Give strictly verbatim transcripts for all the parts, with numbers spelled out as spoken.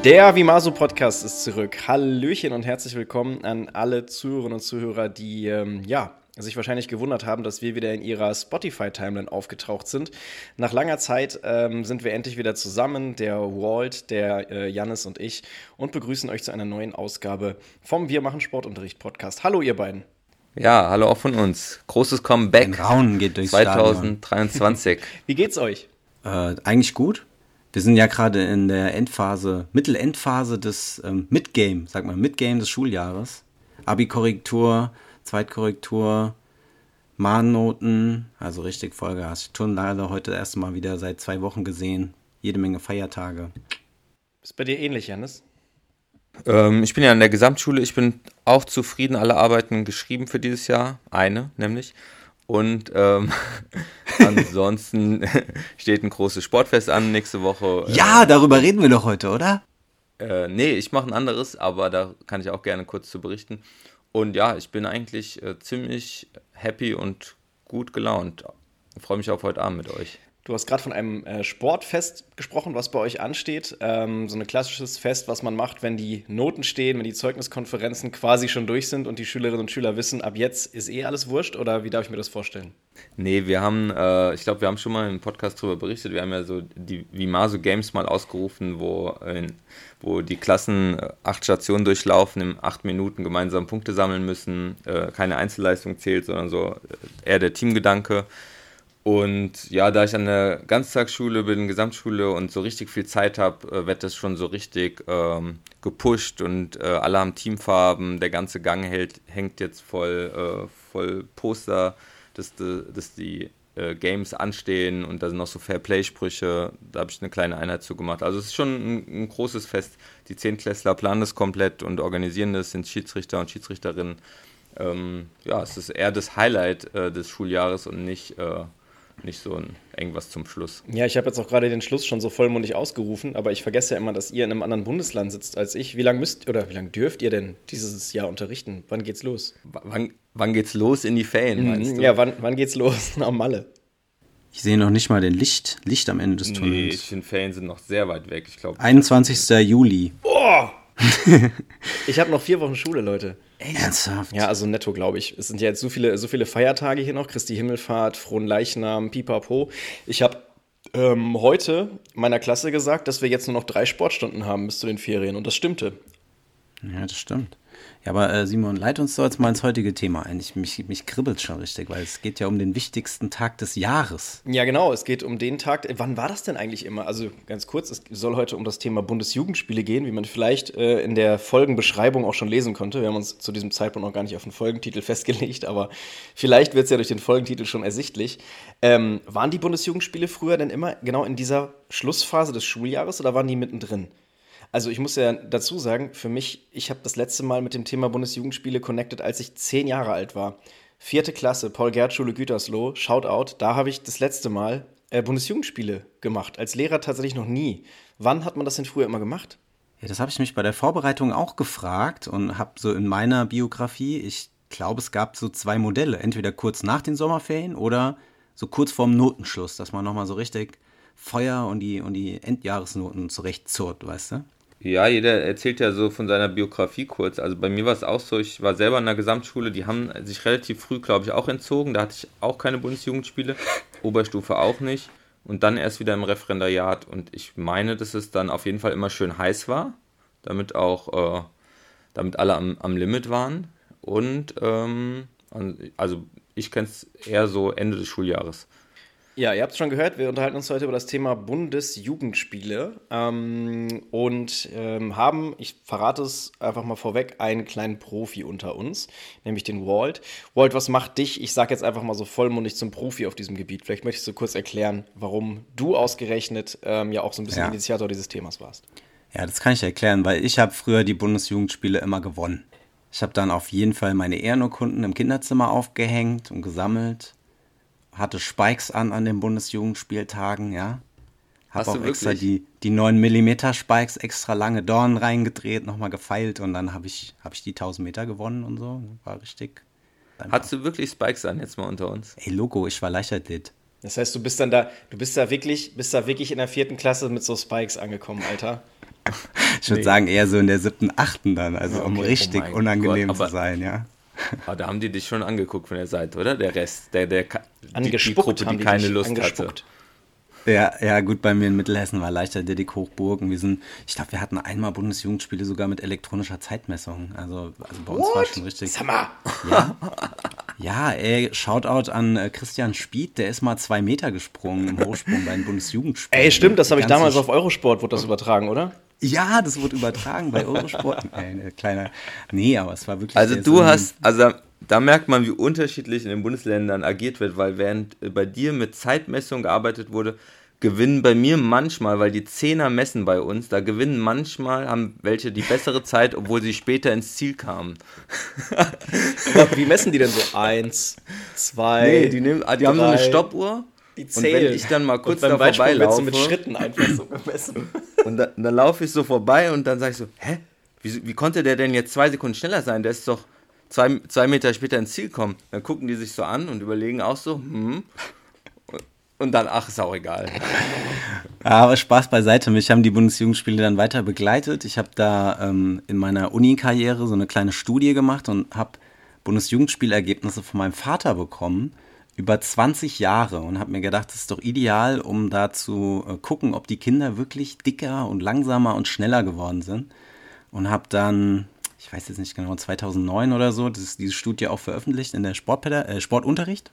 Der Vimaso Podcast ist zurück. Hallöchen und herzlich willkommen an alle Zuhörerinnen und Zuhörer, die ähm, ja, sich wahrscheinlich gewundert haben, dass wir wieder in ihrer Spotify-Timeline aufgetaucht sind. Nach langer Zeit ähm, sind wir endlich wieder zusammen, der Walt, der äh, Jannis und ich, und begrüßen euch zu einer neuen Ausgabe vom Wir machen Sportunterricht Podcast. Hallo ihr beiden. Ja, hallo auch von uns. Großes Comeback. Ein Raunen geht durchs zwanzig dreiundzwanzig. Wie geht's euch? Äh, eigentlich gut. Wir sind ja gerade in der Endphase, Mittelendphase des ähm, Midgame, sag mal, Midgame des Schuljahres. Abi-Korrektur, Zweitkorrektur, Mahnnoten, also richtig Vollgas. Turnlage heute erst mal wieder seit zwei Wochen gesehen. Jede Menge Feiertage. Ist bei dir ähnlich, Jannis? Ähm, ich bin ja in der Gesamtschule. Ich bin auch zufrieden. Alle Arbeiten geschrieben für dieses Jahr. Eine, nämlich. Und ähm, ansonsten steht ein großes Sportfest an nächste Woche. Ja, darüber reden wir doch heute, oder? Äh, nee, ich mache ein anderes, aber da kann ich auch gerne kurz zu berichten. Und ja, ich bin eigentlich äh, ziemlich happy und gut gelaunt. Ich freue mich auf heute Abend mit euch. Du hast gerade von einem äh, Sportfest gesprochen, was bei euch ansteht. Ähm, so ein klassisches Fest, was man macht, wenn die Noten stehen, wenn die Zeugniskonferenzen quasi schon durch sind und die Schülerinnen und Schüler wissen, ab jetzt ist eh alles wurscht, oder wie darf ich mir das vorstellen? Nee, wir haben, äh, ich glaube, wir haben schon mal im Podcast darüber berichtet, wir haben ja so die Vimaso Games mal ausgerufen, wo, in, wo die Klassen äh, acht Stationen durchlaufen, in acht Minuten gemeinsam Punkte sammeln müssen, äh, keine Einzelleistung zählt, sondern so äh, eher der Teamgedanke. Und ja, da ich an der Ganztagsschule bin, Gesamtschule und so richtig viel Zeit habe, äh, wird das schon so richtig ähm, gepusht und äh, alle haben Teamfarben, der ganze Gang hält, hängt jetzt voll, äh, voll Poster, dass, dass die äh, Games anstehen und da sind noch so Fair-Play-Sprüche, da habe ich eine kleine Einheit zu gemacht. Also es ist schon ein, ein großes Fest, die Zehntklässler planen das komplett und organisieren das, sind Schiedsrichter und Schiedsrichterinnen. Ähm, ja, es ist eher das Highlight äh, des Schuljahres und nicht... Äh, nicht so ein irgendwas zum Schluss. Ja, ich habe jetzt auch gerade den Schluss schon so vollmundig ausgerufen, aber ich vergesse ja immer, dass ihr in einem anderen Bundesland sitzt als ich. Wie lange müsst oder wie lange dürft ihr denn dieses Jahr unterrichten? Wann geht's los? W- wann, wann geht's los in die Ferien, meinst du? Ja, wann, wann geht's los? Am Malle. Ich sehe noch nicht mal den Licht, Licht am Ende des Tunnels. Nee, ich finde, Ferien sind noch sehr weit weg. Ich glaube. einundzwanzigsten Juli. Oh! Ich habe noch vier Wochen Schule, Leute. Ernsthaft? Ja, also netto, glaube ich. Es sind ja jetzt so viele, so viele Feiertage hier noch. Christi Himmelfahrt, Frohen Leichnam, Pipapo. Ich habe ähm, heute meiner Klasse gesagt, dass wir jetzt nur noch drei Sportstunden haben bis zu den Ferien. Und das stimmte. Ja, das stimmt. Ja, aber äh, Simon, leit uns doch jetzt mal ins heutige Thema ein. Ich, mich, mich kribbelt schon richtig, weil es geht ja um den wichtigsten Tag des Jahres. Ja, genau. Es geht um den Tag. Wann war das denn eigentlich immer? Also ganz kurz, es soll heute um das Thema Bundesjugendspiele gehen, wie man vielleicht äh, in der Folgenbeschreibung auch schon lesen konnte. Wir haben uns zu diesem Zeitpunkt noch gar nicht auf den Folgentitel festgelegt, aber vielleicht wird es ja durch den Folgentitel schon ersichtlich. Ähm, waren die Bundesjugendspiele früher denn immer genau in dieser Schlussphase des Schuljahres oder waren die mittendrin? Also ich muss ja dazu sagen, für mich, ich habe das letzte Mal mit dem Thema Bundesjugendspiele connected, als ich zehn Jahre alt war. Vierte Klasse, Paul-Gert-Schule Gütersloh, Shoutout, da habe ich das letzte Mal äh, Bundesjugendspiele gemacht. Als Lehrer tatsächlich noch nie. Wann hat man das denn früher immer gemacht? Ja, das habe ich mich bei der Vorbereitung auch gefragt und habe so in meiner Biografie, ich glaube, es gab so zwei Modelle. Entweder kurz nach den Sommerferien oder so kurz vorm Notenschluss, dass man nochmal so richtig Feuer und die, und die Endjahresnoten zurechtzurrt, weißt du? Ja, jeder erzählt ja so von seiner Biografie kurz. Also bei mir war es auch so, ich war selber in der Gesamtschule, die haben sich relativ früh, glaube ich, auch entzogen. Da hatte ich auch keine Bundesjugendspiele, Oberstufe auch nicht. Und dann erst wieder im Referendariat. Und ich meine, dass es dann auf jeden Fall immer schön heiß war, damit auch, äh, damit alle am, am Limit waren. Und, ähm, also ich kenne es eher so Ende des Schuljahres. Ja, ihr habt es schon gehört, wir unterhalten uns heute über das Thema Bundesjugendspiele ähm, und ähm, haben, ich verrate es einfach mal vorweg, einen kleinen Profi unter uns, nämlich den Walt. Walt, was macht dich, ich sage jetzt einfach mal so vollmundig, zum Profi auf diesem Gebiet? Vielleicht möchtest du kurz erklären, warum du ausgerechnet ähm, ja auch so ein bisschen Ja. Initiator dieses Themas warst. Ja, das kann ich erklären, weil ich habe früher die Bundesjugendspiele immer gewonnen. Ich habe dann auf jeden Fall meine Ehrenurkunden im Kinderzimmer aufgehängt und gesammelt. Hatte Spikes an an den Bundesjugendspieltagen, ja. Hab Hast auch du extra wirklich? die, die neun Millimeter Spikes extra lange Dornen reingedreht, nochmal gefeilt und dann habe ich, hab ich die tausend Meter gewonnen und so. War richtig. Hattest du wirklich Spikes an, jetzt mal unter uns? Ey, Logo, ich war Leichtathlet. Das heißt, du bist dann da, du bist da wirklich, bist da wirklich in der vierten Klasse mit so Spikes angekommen, Alter. Ich würde Nee. sagen, eher so in der siebten, achten dann, also um Okay. richtig Oh mein unangenehm Gott, zu aber- sein, ja. Aber da haben die dich schon angeguckt von der Seite, oder? Der Rest, der, der, die, die Angespuckt Gruppe, haben die die keine dich, Lust hatte. angespuckt. Ja, ja, gut, bei mir in Mittelhessen war Leichtathletik Hochburg und wir sind, ich glaube, wir hatten einmal Bundesjugendspiele sogar mit elektronischer Zeitmessung. Also, also bei uns war schon richtig. Sag mal. Ja, ja, ey, Shoutout an äh, Christian Spieth, der ist mal zwei Meter gesprungen im Hochsprung bei den Bundesjugendspielen. Ey, stimmt, das habe ich Ganze damals Sch- auf Eurosport, wurde das übertragen, oder? Ja, das wurde übertragen bei Eurosport. Ey, ne, kleiner. Nee, aber es war wirklich. Also der ist du irgendwie- hast, also da, da merkt man, wie unterschiedlich in den Bundesländern agiert wird, weil während äh, bei dir mit Zeitmessung gearbeitet wurde, gewinnen bei mir manchmal, weil die Zehner messen bei uns, da gewinnen manchmal, haben welche die bessere Zeit, obwohl sie später ins Ziel kamen. Aber wie messen die denn so? Eins, zwei, Nee, die, nehmen, ah, die haben so eine drei, Stoppuhr. die Und zählen. wenn ich dann mal kurz und beim da Weitsprung wird vorbeilaufe so mit Schritten einfach so gemessen. und da, dann laufe ich so vorbei und dann sage ich so, hä, wie, wie konnte der denn jetzt zwei Sekunden schneller sein? Der ist doch zwei, zwei Meter später ins Ziel kommen. Dann gucken die sich so an und überlegen auch so, hm. Und dann, ach, ist auch egal. Ja, aber Spaß beiseite. Mich haben die Bundesjugendspiele dann weiter begleitet. Ich habe da ähm, in meiner Uni-Karriere so eine kleine Studie gemacht und habe Bundesjugendspielergebnisse von meinem Vater bekommen über zwanzig Jahre und habe mir gedacht, das ist doch ideal, um da zu äh, gucken, ob die Kinder wirklich dicker und langsamer und schneller geworden sind. Und habe dann, ich weiß jetzt nicht genau, zweitausendneun oder so, das ist diese Studie auch veröffentlicht in der Sportpäda- äh, Sportunterricht.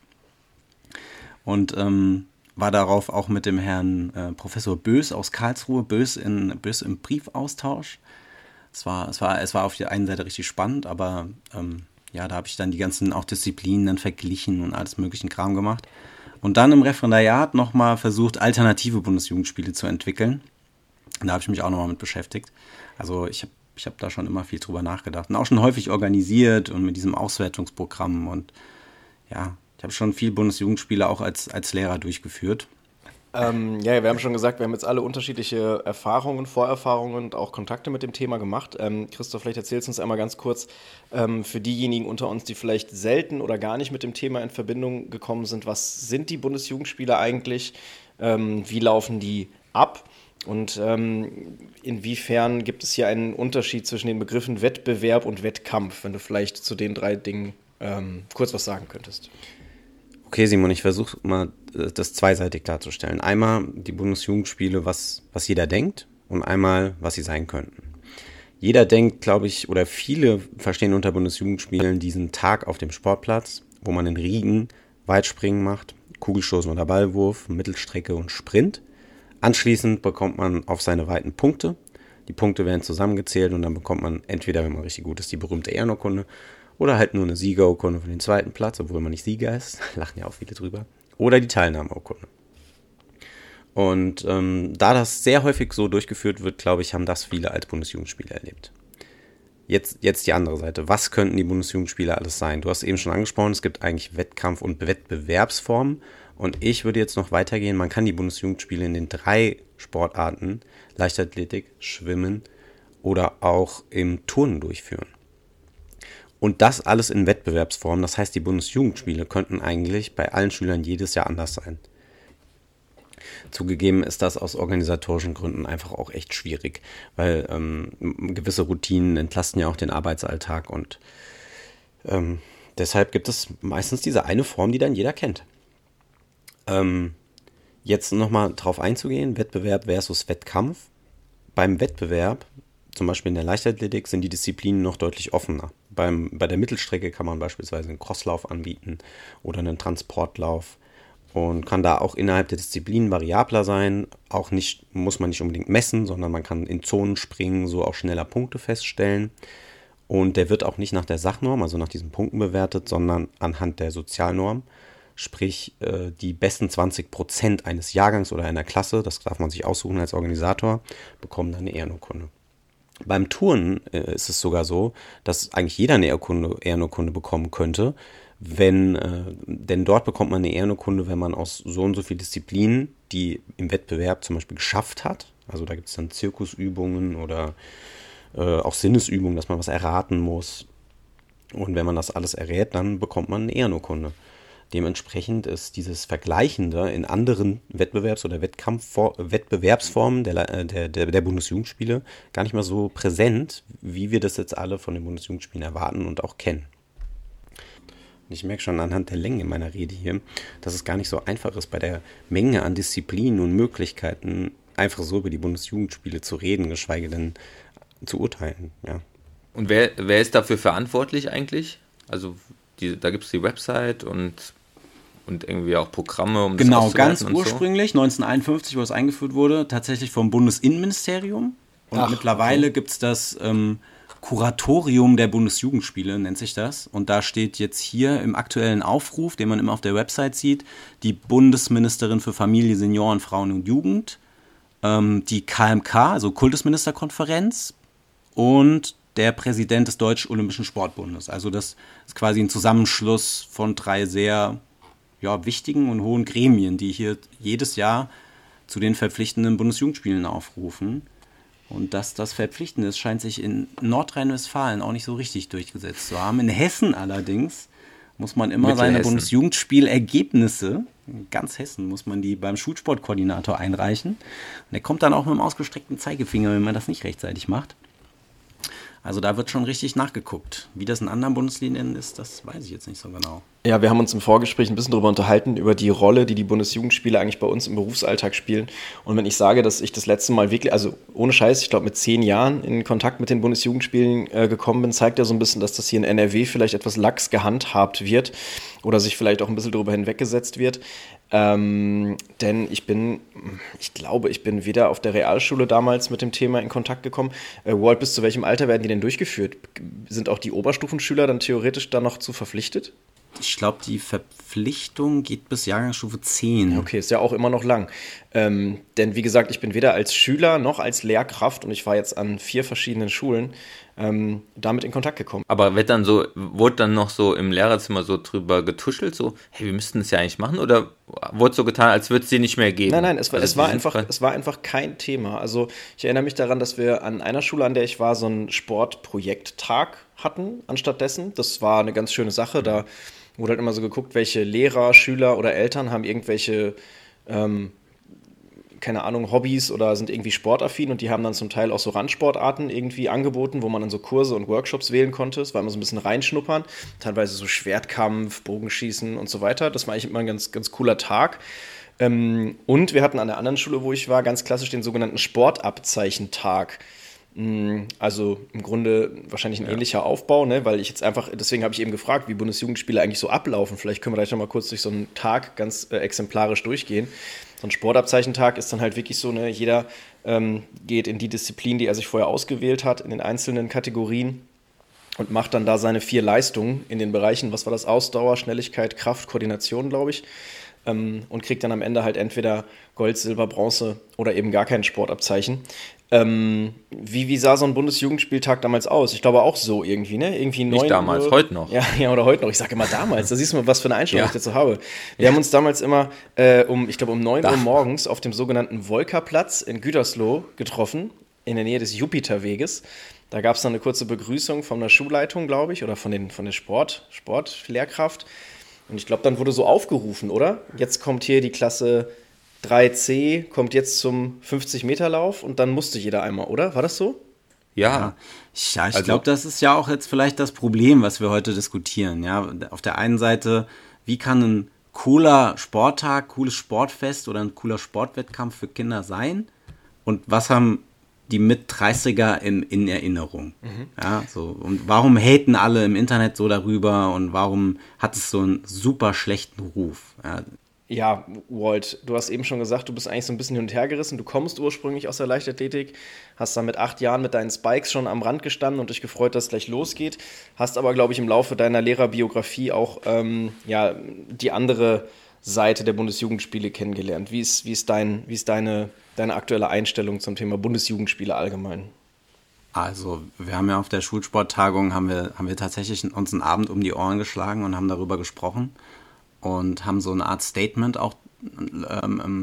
Und ähm, war darauf auch mit dem Herrn äh, Professor Bös aus Karlsruhe, Bös, in, Bös im Briefaustausch. Es war, es, war, es war auf der einen Seite richtig spannend, aber ähm, ja, da habe ich dann die ganzen auch Disziplinen dann verglichen und alles möglichen Kram gemacht. Und dann im Referendariat nochmal versucht, alternative Bundesjugendspiele zu entwickeln. Und da habe ich mich auch nochmal mit beschäftigt. Also ich habe ich hab da schon immer viel drüber nachgedacht und auch schon häufig organisiert und mit diesem Auswertungsprogramm und ja, ich habe schon viel Bundesjugendspiele auch als, als Lehrer durchgeführt. Ähm, ja, wir haben schon gesagt, wir haben jetzt alle unterschiedliche Erfahrungen, Vorerfahrungen und auch Kontakte mit dem Thema gemacht. Ähm, Christoph, vielleicht erzählst du uns einmal ganz kurz, ähm, für diejenigen unter uns, die vielleicht selten oder gar nicht mit dem Thema in Verbindung gekommen sind, was sind die Bundesjugendspiele eigentlich? Ähm, wie laufen die ab? Und ähm, inwiefern gibt es hier einen Unterschied zwischen den Begriffen Wettbewerb und Wettkampf, wenn du vielleicht zu den drei Dingen ähm, kurz was sagen könntest? Okay, Simon, ich versuche mal das zweiseitig darzustellen. Einmal die Bundesjugendspiele, was, was jeder denkt und einmal, was sie sein könnten. Jeder denkt, glaube ich, oder viele verstehen unter Bundesjugendspielen diesen Tag auf dem Sportplatz, wo man in Riegen Weitspringen macht, Kugelstoßen oder Ballwurf, Mittelstrecke und Sprint. Anschließend bekommt man auf seine Weiten Punkte. Die Punkte werden zusammengezählt und dann bekommt man entweder, wenn man richtig gut ist, die berühmte Ehrenurkunde oder halt nur eine Siegerurkunde für den zweiten Platz, obwohl man nicht Sieger ist. Lachen ja auch viele drüber. Oder die Teilnahmeurkunde. Und ähm, da das sehr häufig so durchgeführt wird, glaube ich, haben das viele als Bundesjugendspiele erlebt. Jetzt, jetzt die andere Seite. Was könnten die Bundesjugendspiele alles sein? Du hast eben schon angesprochen, es gibt eigentlich Wettkampf- und Wettbewerbsformen. Und ich würde jetzt noch weitergehen. Man kann die Bundesjugendspiele in den drei Sportarten, Leichtathletik, Schwimmen oder auch im Turnen durchführen. Und das alles in Wettbewerbsform. Das heißt, die Bundesjugendspiele könnten eigentlich bei allen Schülern jedes Jahr anders sein. Zugegeben ist das aus organisatorischen Gründen einfach auch echt schwierig, weil ähm, gewisse Routinen entlasten ja auch den Arbeitsalltag und ähm, deshalb gibt es meistens diese eine Form, die dann jeder kennt. Ähm, jetzt nochmal drauf einzugehen, Wettbewerb versus Wettkampf. Beim Wettbewerb, zum Beispiel in der Leichtathletik, sind die Disziplinen noch deutlich offener. Beim, bei der Mittelstrecke kann man beispielsweise einen Crosslauf anbieten oder einen Transportlauf und kann da auch innerhalb der Disziplinen variabler sein. Auch nicht, muss man nicht unbedingt messen, sondern man kann in Zonen springen, so auch schneller Punkte feststellen. Und der wird auch nicht nach der Sachnorm, also nach diesen Punkten bewertet, sondern anhand der Sozialnorm. Sprich, die besten zwanzig Prozent eines Jahrgangs oder einer Klasse, das darf man sich aussuchen als Organisator, bekommen dann eine Ehrenurkunde. Beim Turnen äh, ist es sogar so, dass eigentlich jeder eine Ehrenurkunde, Ehrenurkunde bekommen könnte, wenn, äh, denn dort bekommt man eine Ehrenurkunde, wenn man aus so und so vielen Disziplinen, die im Wettbewerb zum Beispiel geschafft hat, also da gibt es dann Zirkusübungen oder äh, auch Sinnesübungen, dass man was erraten muss, und wenn man das alles errät, dann bekommt man eine Ehrenurkunde. Dementsprechend ist dieses Vergleichende in anderen Wettbewerbs- oder Wettkampf Wettbewerbsformen der, der, der, der Bundesjugendspiele gar nicht mal so präsent, wie wir das jetzt alle von den Bundesjugendspielen erwarten und auch kennen. Ich merke schon anhand der Länge meiner Rede hier, dass es gar nicht so einfach ist, bei der Menge an Disziplinen und Möglichkeiten einfach so über die Bundesjugendspiele zu reden, geschweige denn zu urteilen. Ja. Und wer, wer ist dafür verantwortlich eigentlich? Also die, da gibt es die Website und, und irgendwie auch Programme, um das Genau, auszuwerten ganz und ursprünglich, so? neunzehnhunderteinundfünfzig, wo es eingeführt wurde, tatsächlich vom Bundesinnenministerium. Und Ach, mittlerweile okay. gibt es das ähm, Kuratorium der Bundesjugendspiele, nennt sich das. Und da steht jetzt hier im aktuellen Aufruf, den man immer auf der Website sieht, die Bundesministerin für Familie, Senioren, Frauen und Jugend, ähm, die K M K, also Kultusministerkonferenz, und der Präsident des Deutsch-Olympischen Sportbundes. Also das ist quasi ein Zusammenschluss von drei sehr ja, wichtigen und hohen Gremien, die hier jedes Jahr zu den verpflichtenden Bundesjugendspielen aufrufen. Und dass das verpflichtend ist, scheint sich in Nordrhein-Westfalen auch nicht so richtig durchgesetzt zu haben. In Hessen allerdings muss man immer seine Bundesjugendspielergebnisse, in ganz Hessen muss man die beim Schulsportkoordinator einreichen. Und der kommt dann auch mit dem ausgestreckten Zeigefinger, wenn man das nicht rechtzeitig macht. Also da wird schon richtig nachgeguckt. Wie das in anderen Bundesländern ist, das weiß ich jetzt nicht so genau. Ja, wir haben uns im Vorgespräch ein bisschen darüber unterhalten, über die Rolle, die die Bundesjugendspiele eigentlich bei uns im Berufsalltag spielen. Und wenn ich sage, dass ich das letzte Mal wirklich, also ohne Scheiß, ich glaube mit zehn Jahren in Kontakt mit den Bundesjugendspielen äh, gekommen bin, zeigt ja so ein bisschen, dass das hier in N R W vielleicht etwas lax gehandhabt wird oder sich vielleicht auch ein bisschen darüber hinweggesetzt wird. Ähm, denn ich bin, ich glaube, ich bin weder auf der Realschule damals mit dem Thema in Kontakt gekommen. Äh, Walt, bis zu welchem Alter werden die denn durchgeführt? Sind auch die Oberstufenschüler dann theoretisch da noch zu verpflichtet? Ich glaube, die Verpflichtung geht bis Jahrgangsstufe zehn. Okay, ist ja auch immer noch lang. Ähm, denn wie gesagt, ich bin weder als Schüler noch als Lehrkraft und ich war jetzt an vier verschiedenen Schulen ähm, damit in Kontakt gekommen. Aber wird dann so, wurde dann noch so im Lehrerzimmer so drüber getuschelt, so, hey, wir müssten das ja eigentlich machen? Oder wurde so getan, als würde es sie nicht mehr geben? Nein, nein, es war, Also es, war die sind einfach, frei- es war einfach kein Thema. Also ich erinnere mich daran, dass wir an einer Schule, an der ich war, so einen Sportprojekttag hatten anstattdessen. Das war eine ganz schöne Sache. Da wurde halt immer so geguckt, welche Lehrer, Schüler oder Eltern haben irgendwelche, ähm, keine Ahnung, Hobbys oder sind irgendwie sportaffin und die haben dann zum Teil auch so Randsportarten irgendwie angeboten, wo man dann so Kurse und Workshops wählen konnte. Es war immer so ein bisschen reinschnuppern, teilweise so Schwertkampf, Bogenschießen und so weiter. Das war eigentlich immer ein ganz, ganz cooler Tag. Ähm, und wir hatten an der anderen Schule, wo ich war, ganz klassisch den sogenannten Sportabzeichentag. Also im Grunde wahrscheinlich ein ja. ähnlicher Aufbau, ne? Weil ich jetzt einfach, deswegen habe ich eben gefragt, wie Bundesjugendspiele eigentlich so ablaufen. Vielleicht können wir gleich noch mal kurz durch so einen Tag ganz äh, exemplarisch durchgehen. So ein Sportabzeichentag ist dann halt wirklich so, ne, jeder ähm, geht in die Disziplin, die er sich vorher ausgewählt hat, in den einzelnen Kategorien und macht dann da seine vier Leistungen in den Bereichen, was war das, Ausdauer, Schnelligkeit, Kraft, Koordination, glaube ich. Ähm, und kriegt dann am Ende halt entweder Gold, Silber, Bronze oder eben gar kein Sportabzeichen. Ähm, wie, wie sah so ein Bundesjugendspieltag damals aus? Ich glaube auch so irgendwie, ne? Irgendwie Nicht neun damals, Uhr. heute noch. Ja, ja, oder heute noch. Ich sage immer damals. Da siehst du mal, was für eine Einstellung Ja. ich dazu habe. Wir Ja. haben uns damals immer äh, um, ich glaube, um neun Da. Uhr morgens auf dem sogenannten Wolkerplatz in Gütersloh getroffen, in der Nähe des Jupiterweges. Da gab es dann eine kurze Begrüßung von der Schulleitung, glaube ich, oder von, den, von der Sport, Sportlehrkraft. Und ich glaube, dann wurde so aufgerufen, oder? Jetzt kommt hier die Klasse drei C, kommt jetzt zum fünfzig-Meter-Lauf und dann musste jeder einmal, oder? War das so? Ja, Ja, ich, ja, ich Also- glaube, das ist ja auch jetzt vielleicht das Problem, was wir heute diskutieren. Ja, auf der einen Seite, wie kann ein cooler Sporttag, cooles Sportfest oder ein cooler Sportwettkampf für Kinder sein? Und was haben die Mit-dreißiger in, in Erinnerung? Ja, so, und warum haten alle im Internet so darüber und warum hat es so einen super schlechten Ruf? Ja, Ja, Walt, du hast eben schon gesagt, du bist eigentlich so ein bisschen hin und her gerissen. Du kommst ursprünglich aus der Leichtathletik, hast dann mit acht Jahren mit deinen Spikes schon am Rand gestanden und dich gefreut, dass es gleich losgeht. Hast aber, glaube ich, im Laufe deiner Lehrerbiografie auch ähm, ja, die andere Seite der Bundesjugendspiele kennengelernt. Wie ist, wie ist, dein, wie ist deine, deine aktuelle Einstellung zum Thema Bundesjugendspiele allgemein? Also, wir haben ja auf der Schulsporttagung, haben wir, haben wir tatsächlich uns einen Abend um die Ohren geschlagen und haben darüber gesprochen und haben so eine Art Statement auch ähm,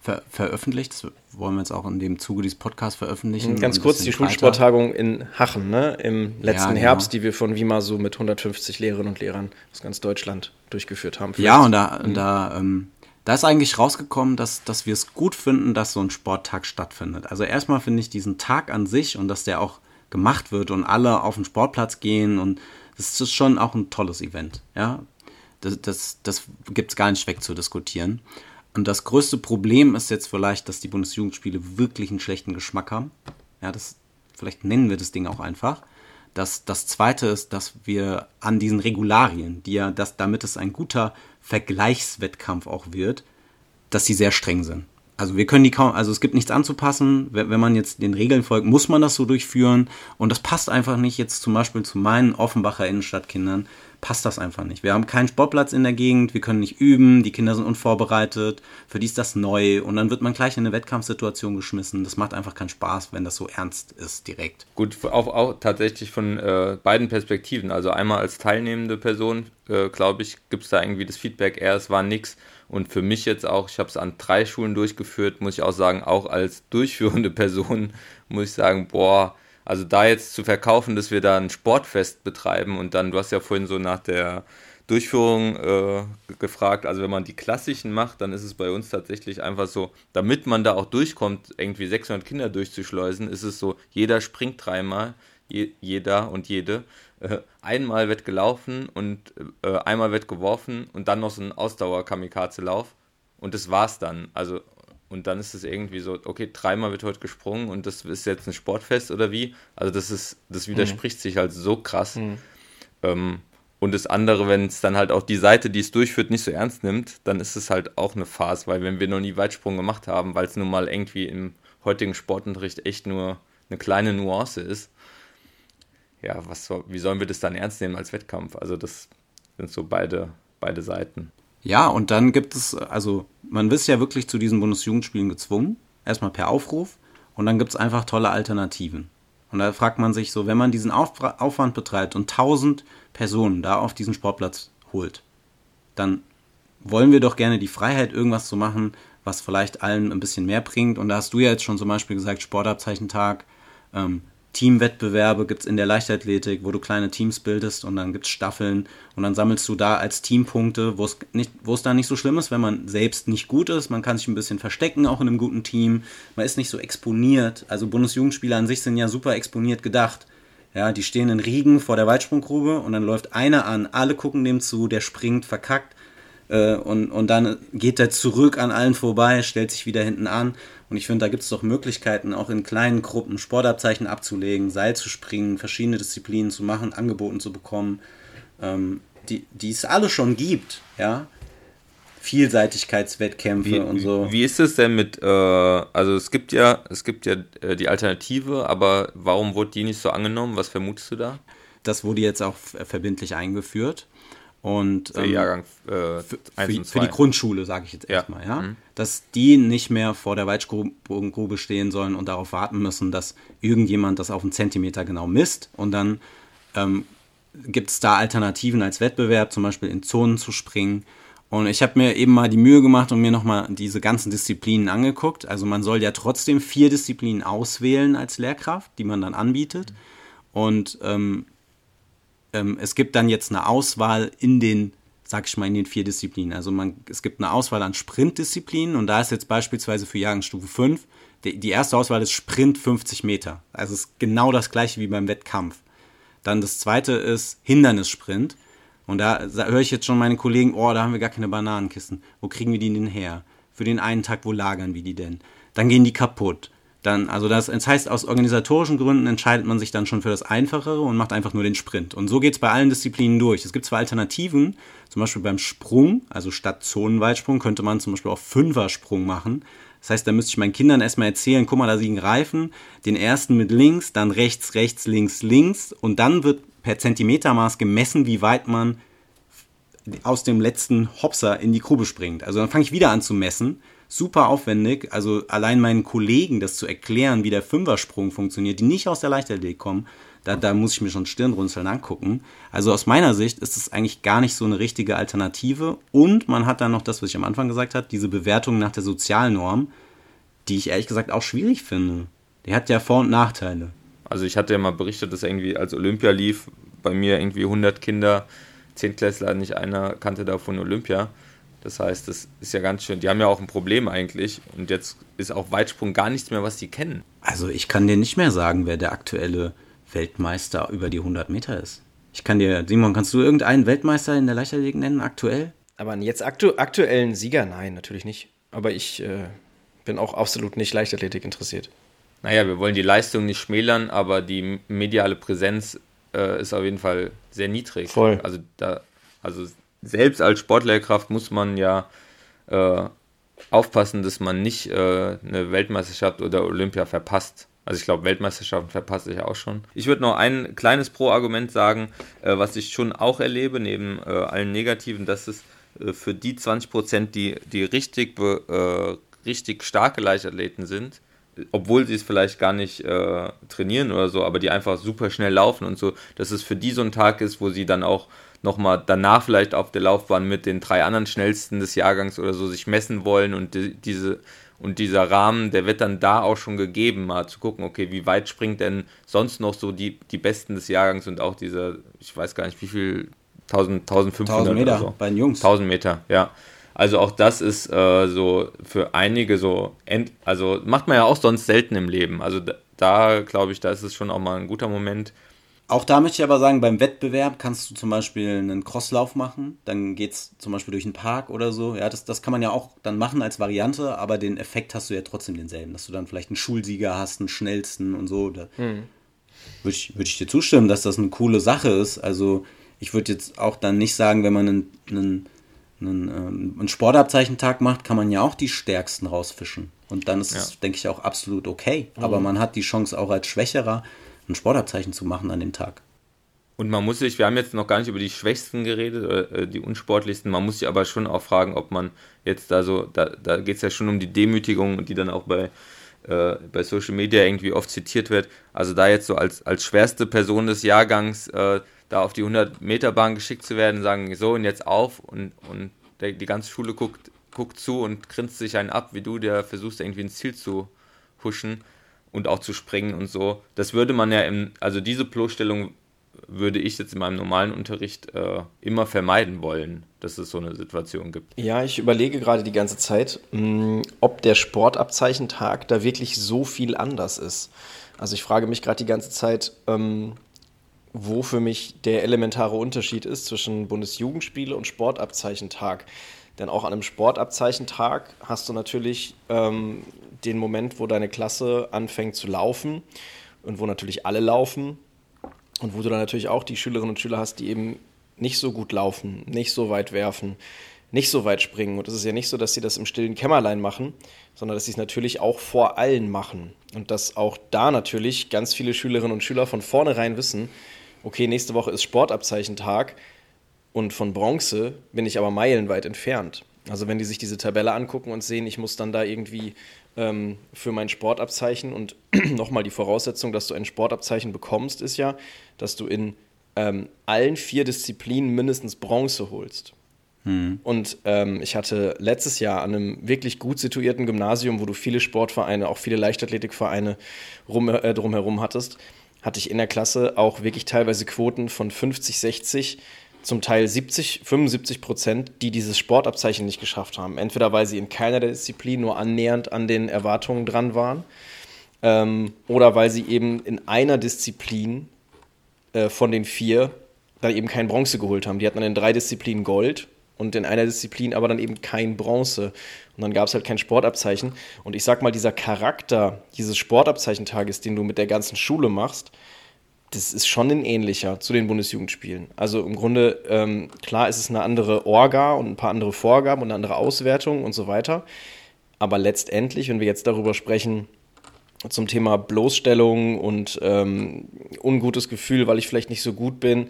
ver- veröffentlicht. Das wollen wir jetzt auch in dem Zuge dieses Podcasts veröffentlichen. Ganz und kurz, das die in Freitag. Schulsporttagung in Hachen, ne? Im letzten Ja, genau. Herbst, die wir von Wimaso mit hundertfünfzig Lehrerinnen und Lehrern aus ganz Deutschland durchgeführt haben. Ja, und da, und da, ähm, da ist eigentlich rausgekommen, dass, dass wir es gut finden, dass so ein Sporttag stattfindet. Also erstmal finde ich diesen Tag an sich und dass der auch gemacht wird und alle auf den Sportplatz gehen und das ist schon auch ein tolles Event, ja. Das, das, das gibt es gar nicht wegzudiskutieren. Und das größte Problem ist jetzt vielleicht, dass die Bundesjugendspiele wirklich einen schlechten Geschmack haben. Ja, das, vielleicht nennen wir das Ding auch einfach. Das, das Zweite ist, dass wir an diesen Regularien, die ja, das, damit es ein guter Vergleichswettkampf auch wird, dass sie sehr streng sind. Also wir können die kaum, also es gibt nichts anzupassen. Wenn wenn man jetzt den Regeln folgt, muss man das so durchführen. Und das passt einfach nicht jetzt zum Beispiel zu meinen Offenbacher Innenstadtkindern. Passt das einfach nicht. Wir haben keinen Sportplatz in der Gegend, wir können nicht üben, die Kinder sind unvorbereitet, für die ist das neu und dann wird man gleich in eine Wettkampfsituation geschmissen. Das macht einfach keinen Spaß, wenn das so ernst ist direkt. Gut, auch, auch tatsächlich von äh, beiden Perspektiven. Also einmal als teilnehmende Person, äh, glaube ich, gibt es da irgendwie das Feedback, eher es war nix. Und für mich jetzt auch, ich habe es an drei Schulen durchgeführt, muss ich auch sagen, auch als durchführende Person muss ich sagen, boah, also da jetzt zu verkaufen, dass wir da ein Sportfest betreiben und dann, du hast ja vorhin so nach der Durchführung äh, gefragt, also wenn man die klassischen macht, dann ist es bei uns tatsächlich einfach so, damit man da auch durchkommt, irgendwie sechshundert Kinder durchzuschleusen, ist es so, jeder springt dreimal, je, jeder und jede, äh, einmal wird gelaufen und äh, einmal wird geworfen und dann noch so ein Ausdauer-Kamikaze-Lauf und das war's dann, also und dann ist es irgendwie so, okay, dreimal wird heute gesprungen und das ist jetzt ein Sportfest oder wie? Also das ist, das widerspricht mhm. sich halt so krass. Mhm. Ähm, und das andere, wenn es dann halt auch die Seite, die es durchführt, nicht so ernst nimmt, dann ist es halt auch eine Farce, weil wenn wir noch nie Weitsprung gemacht haben, weil es nun mal irgendwie im heutigen Sportunterricht echt nur eine kleine Nuance ist, ja, was soll, wie sollen wir das dann ernst nehmen als Wettkampf? Also das sind so beide, beide Seiten. Ja, und dann gibt es, also man wird ja wirklich zu diesen Bundesjugendspielen gezwungen, erstmal per Aufruf und dann gibt es einfach tolle Alternativen. Und da fragt man sich so, wenn man diesen Auf- Aufwand betreibt und tausend Personen da auf diesen Sportplatz holt, dann wollen wir doch gerne die Freiheit, irgendwas zu machen, was vielleicht allen ein bisschen mehr bringt. Und da hast du ja jetzt schon zum Beispiel gesagt, Sportabzeichentag, ähm, Teamwettbewerbe gibt es in der Leichtathletik, wo du kleine Teams bildest und dann gibt es Staffeln und dann sammelst du da als Team Punkte, wo es nicht, wo es dann nicht so schlimm ist, wenn man selbst nicht gut ist. Man kann sich ein bisschen verstecken, auch in einem guten Team. Man ist nicht so exponiert. Also Bundesjugendspieler an sich sind ja super exponiert gedacht. Ja, die stehen in Riegen vor der Weitsprunggrube und dann läuft einer an, alle gucken dem zu, der springt, verkackt. Und, und dann geht er zurück an allen vorbei, stellt sich wieder hinten an. Und ich finde, da gibt es doch Möglichkeiten, auch in kleinen Gruppen Sportabzeichen abzulegen, Seil zu springen, verschiedene Disziplinen zu machen, angeboten zu bekommen, ähm, die, die es alle schon gibt, ja. Vielseitigkeitswettkämpfe wie, und so. Wie, wie ist es denn mit, äh, also es gibt ja, es gibt ja äh, die Alternative, aber warum wurde die nicht so angenommen? Was vermutest du da? Das wurde jetzt auch verbindlich eingeführt. Und der ähm, Jahrgang äh, für, eins für, und zwei. für die Grundschule, sage ich jetzt Ja. erstmal, ja, Mhm. dass die nicht mehr vor der Weitsprunggrube stehen sollen und darauf warten müssen, dass irgendjemand das auf einen Zentimeter genau misst. Und dann ähm, gibt es da Alternativen als Wettbewerb, zum Beispiel in Zonen zu springen. Und ich habe mir eben mal die Mühe gemacht und mir nochmal diese ganzen Disziplinen angeguckt. Also man soll ja trotzdem vier Disziplinen auswählen als Lehrkraft, die man dann anbietet. Und ähm, ähm, es gibt dann jetzt eine Auswahl in den, sag ich mal, in den vier Disziplinen. Also man, es gibt eine Auswahl an Sprintdisziplinen und da ist jetzt beispielsweise für Jahrgangsstufe fünf, die, die erste Auswahl ist Sprint fünfzig Meter. Also es ist genau das gleiche wie beim Wettkampf. Dann das zweite ist Hindernissprint. Und da höre ich jetzt schon meine Kollegen, oh, da haben wir gar keine Bananenkisten. Wo kriegen wir die denn her? Für den einen Tag, wo lagern wir die denn? Dann gehen die kaputt. Dann, also das, das heißt, aus organisatorischen Gründen entscheidet man sich dann schon für das Einfachere und macht einfach nur den Sprint. Und so geht es bei allen Disziplinen durch. Es gibt zwar Alternativen, zum Beispiel beim Sprung, also statt Zonenweitsprung könnte man zum Beispiel auch Fünfersprung machen. Das heißt, da müsste ich meinen Kindern erstmal erzählen, guck mal, da liegen Reifen, den ersten mit links, dann rechts, rechts, links, links und dann wird per Zentimetermaß gemessen, wie weit man aus dem letzten Hopser in die Grube springt. Also dann fange ich wieder an zu messen. Super aufwendig, also allein meinen Kollegen das zu erklären, wie der Fünfersprung funktioniert, die nicht aus der Leichtathletik kommen, Da, da muss ich mir schon Stirnrunzeln angucken. Also aus meiner Sicht ist es eigentlich gar nicht so eine richtige Alternative. Und man hat dann noch das, was ich am Anfang gesagt habe, diese Bewertung nach der Sozialnorm, die ich ehrlich gesagt auch schwierig finde. Die hat ja Vor- und Nachteile. Also ich hatte ja mal berichtet, dass irgendwie als Olympia lief, bei mir irgendwie hundert Kinder, Zehntklässler, nicht einer kannte davon Olympia. Das heißt, das ist ja ganz schön. Die haben ja auch ein Problem eigentlich. Und jetzt ist auch Weitsprung gar nichts mehr, was die kennen. Also ich kann dir nicht mehr sagen, wer der aktuelle Weltmeister über die hundert Meter ist. Ich kann dir, Simon, kannst du irgendeinen Weltmeister in der Leichtathletik nennen, aktuell? Aber jetzt aktu- aktuellen Sieger? Nein, natürlich nicht. Aber ich äh, bin auch absolut nicht Leichtathletik interessiert. Naja, wir wollen die Leistung nicht schmälern, aber die mediale Präsenz äh, ist auf jeden Fall sehr niedrig. Voll. Also, da, also selbst als Sportlehrkraft muss man ja äh, aufpassen, dass man nicht äh, eine Weltmeisterschaft oder Olympia verpasst. Also ich glaube, Weltmeisterschaften verpasse ich auch schon. Ich würde noch ein kleines Pro-Argument sagen, äh, was ich schon auch erlebe, neben äh, allen Negativen, dass es äh, für die zwanzig Prozent, die, die richtig, äh, richtig starke Leichtathleten sind, obwohl sie es vielleicht gar nicht äh, trainieren oder so, aber die einfach super schnell laufen und so, dass es für die so ein Tag ist, wo sie dann auch nochmal danach vielleicht auf der Laufbahn mit den drei anderen Schnellsten des Jahrgangs oder so sich messen wollen und die, diese und dieser Rahmen, der wird dann da auch schon gegeben, mal zu gucken, okay, wie weit springt denn sonst noch so die, die Besten des Jahrgangs und auch diese, ich weiß gar nicht wie viel, tausend, eintausendfünfhundert tausend Meter oder so. bei den Jungs. tausend Meter, ja. Also auch das ist äh, so für einige so, end, also macht man ja auch sonst selten im Leben. Also da, da glaube ich, da ist es schon auch mal ein guter Moment. Auch da möchte ich aber sagen, beim Wettbewerb kannst du zum Beispiel einen Crosslauf machen, dann geht's zum Beispiel durch einen Park oder so. Ja, das, das kann man ja auch dann machen als Variante, aber den Effekt hast du ja trotzdem denselben, dass du dann vielleicht einen Schulsieger hast, einen schnellsten und so. Da hm. würde ich, würd ich dir zustimmen, dass das eine coole Sache ist. Also ich würde jetzt auch dann nicht sagen, wenn man einen, einen, einen, ähm, einen Sportabzeichentag macht, kann man ja auch die Stärksten rausfischen. Und dann ist ja. es, denke ich, auch absolut okay. Mhm. Aber man hat die Chance auch als Schwächerer ein Sportabzeichen zu machen an dem Tag. Und man muss sich, wir haben jetzt noch gar nicht über die Schwächsten geredet, oder die unsportlichsten, man muss sich aber schon auch fragen, ob man jetzt da so, da, da geht es ja schon um die Demütigung, die dann auch bei, äh, bei Social Media irgendwie oft zitiert wird. Also da jetzt so als, als schwerste Person des Jahrgangs äh, da auf die hundert Meter Bahn geschickt zu werden, sagen so und jetzt auf und, und der, die ganze Schule guckt, guckt zu und grinst sich einen ab, wie du, der versuchst irgendwie ins Ziel zu huschen und auch zu springen und so. Das würde man ja, im, also diese Bloßstellung würde ich jetzt in meinem normalen Unterricht äh, immer vermeiden wollen, dass es so eine Situation gibt. Ja, ich überlege gerade die ganze Zeit, mh, ob der Sportabzeichentag da wirklich so viel anders ist. Also ich frage mich gerade die ganze Zeit, ähm, wo für mich der elementare Unterschied ist zwischen Bundesjugendspiele und Sportabzeichentag. Denn auch an einem Sportabzeichentag hast du natürlich ähm, den Moment, wo deine Klasse anfängt zu laufen und wo natürlich alle laufen und wo du dann natürlich auch die Schülerinnen und Schüler hast, die eben nicht so gut laufen, nicht so weit werfen, nicht so weit springen. Und es ist ja nicht so, dass sie das im stillen Kämmerlein machen, sondern dass sie es natürlich auch vor allen machen. Und dass auch da natürlich ganz viele Schülerinnen und Schüler von vornherein wissen, okay, nächste Woche ist Sportabzeichentag, und von Bronze bin ich aber meilenweit entfernt. Also wenn die sich diese Tabelle angucken und sehen, ich muss dann da irgendwie ähm, für mein Sportabzeichen und nochmal die Voraussetzung, dass du ein Sportabzeichen bekommst, ist ja, dass du in ähm, allen vier Disziplinen mindestens Bronze holst. Hm. Und ähm, ich hatte letztes Jahr an einem wirklich gut situierten Gymnasium, wo du viele Sportvereine, auch viele Leichtathletikvereine rum, äh, drumherum hattest, hatte ich in der Klasse auch wirklich teilweise Quoten von fünfzig, sechzig, zum Teil siebzig, fünfundsiebzig Prozent, die dieses Sportabzeichen nicht geschafft haben. Entweder weil sie in keiner der Disziplinen nur annähernd an den Erwartungen dran waren ähm, oder weil sie eben in einer Disziplin äh, von den vier dann eben kein Bronze geholt haben. Die hatten dann in drei Disziplinen Gold und in einer Disziplin aber dann eben kein Bronze. Und dann gab es halt kein Sportabzeichen. Und ich sag mal, dieser Charakter dieses Sportabzeichentages, den du mit der ganzen Schule machst, das ist schon ein ähnlicher zu den Bundesjugendspielen. Also im Grunde, ähm, klar ist es eine andere Orga und ein paar andere Vorgaben und eine andere Auswertung und so weiter. Aber letztendlich, wenn wir jetzt darüber sprechen, zum Thema Bloßstellung und ähm, ungutes Gefühl, weil ich vielleicht nicht so gut bin,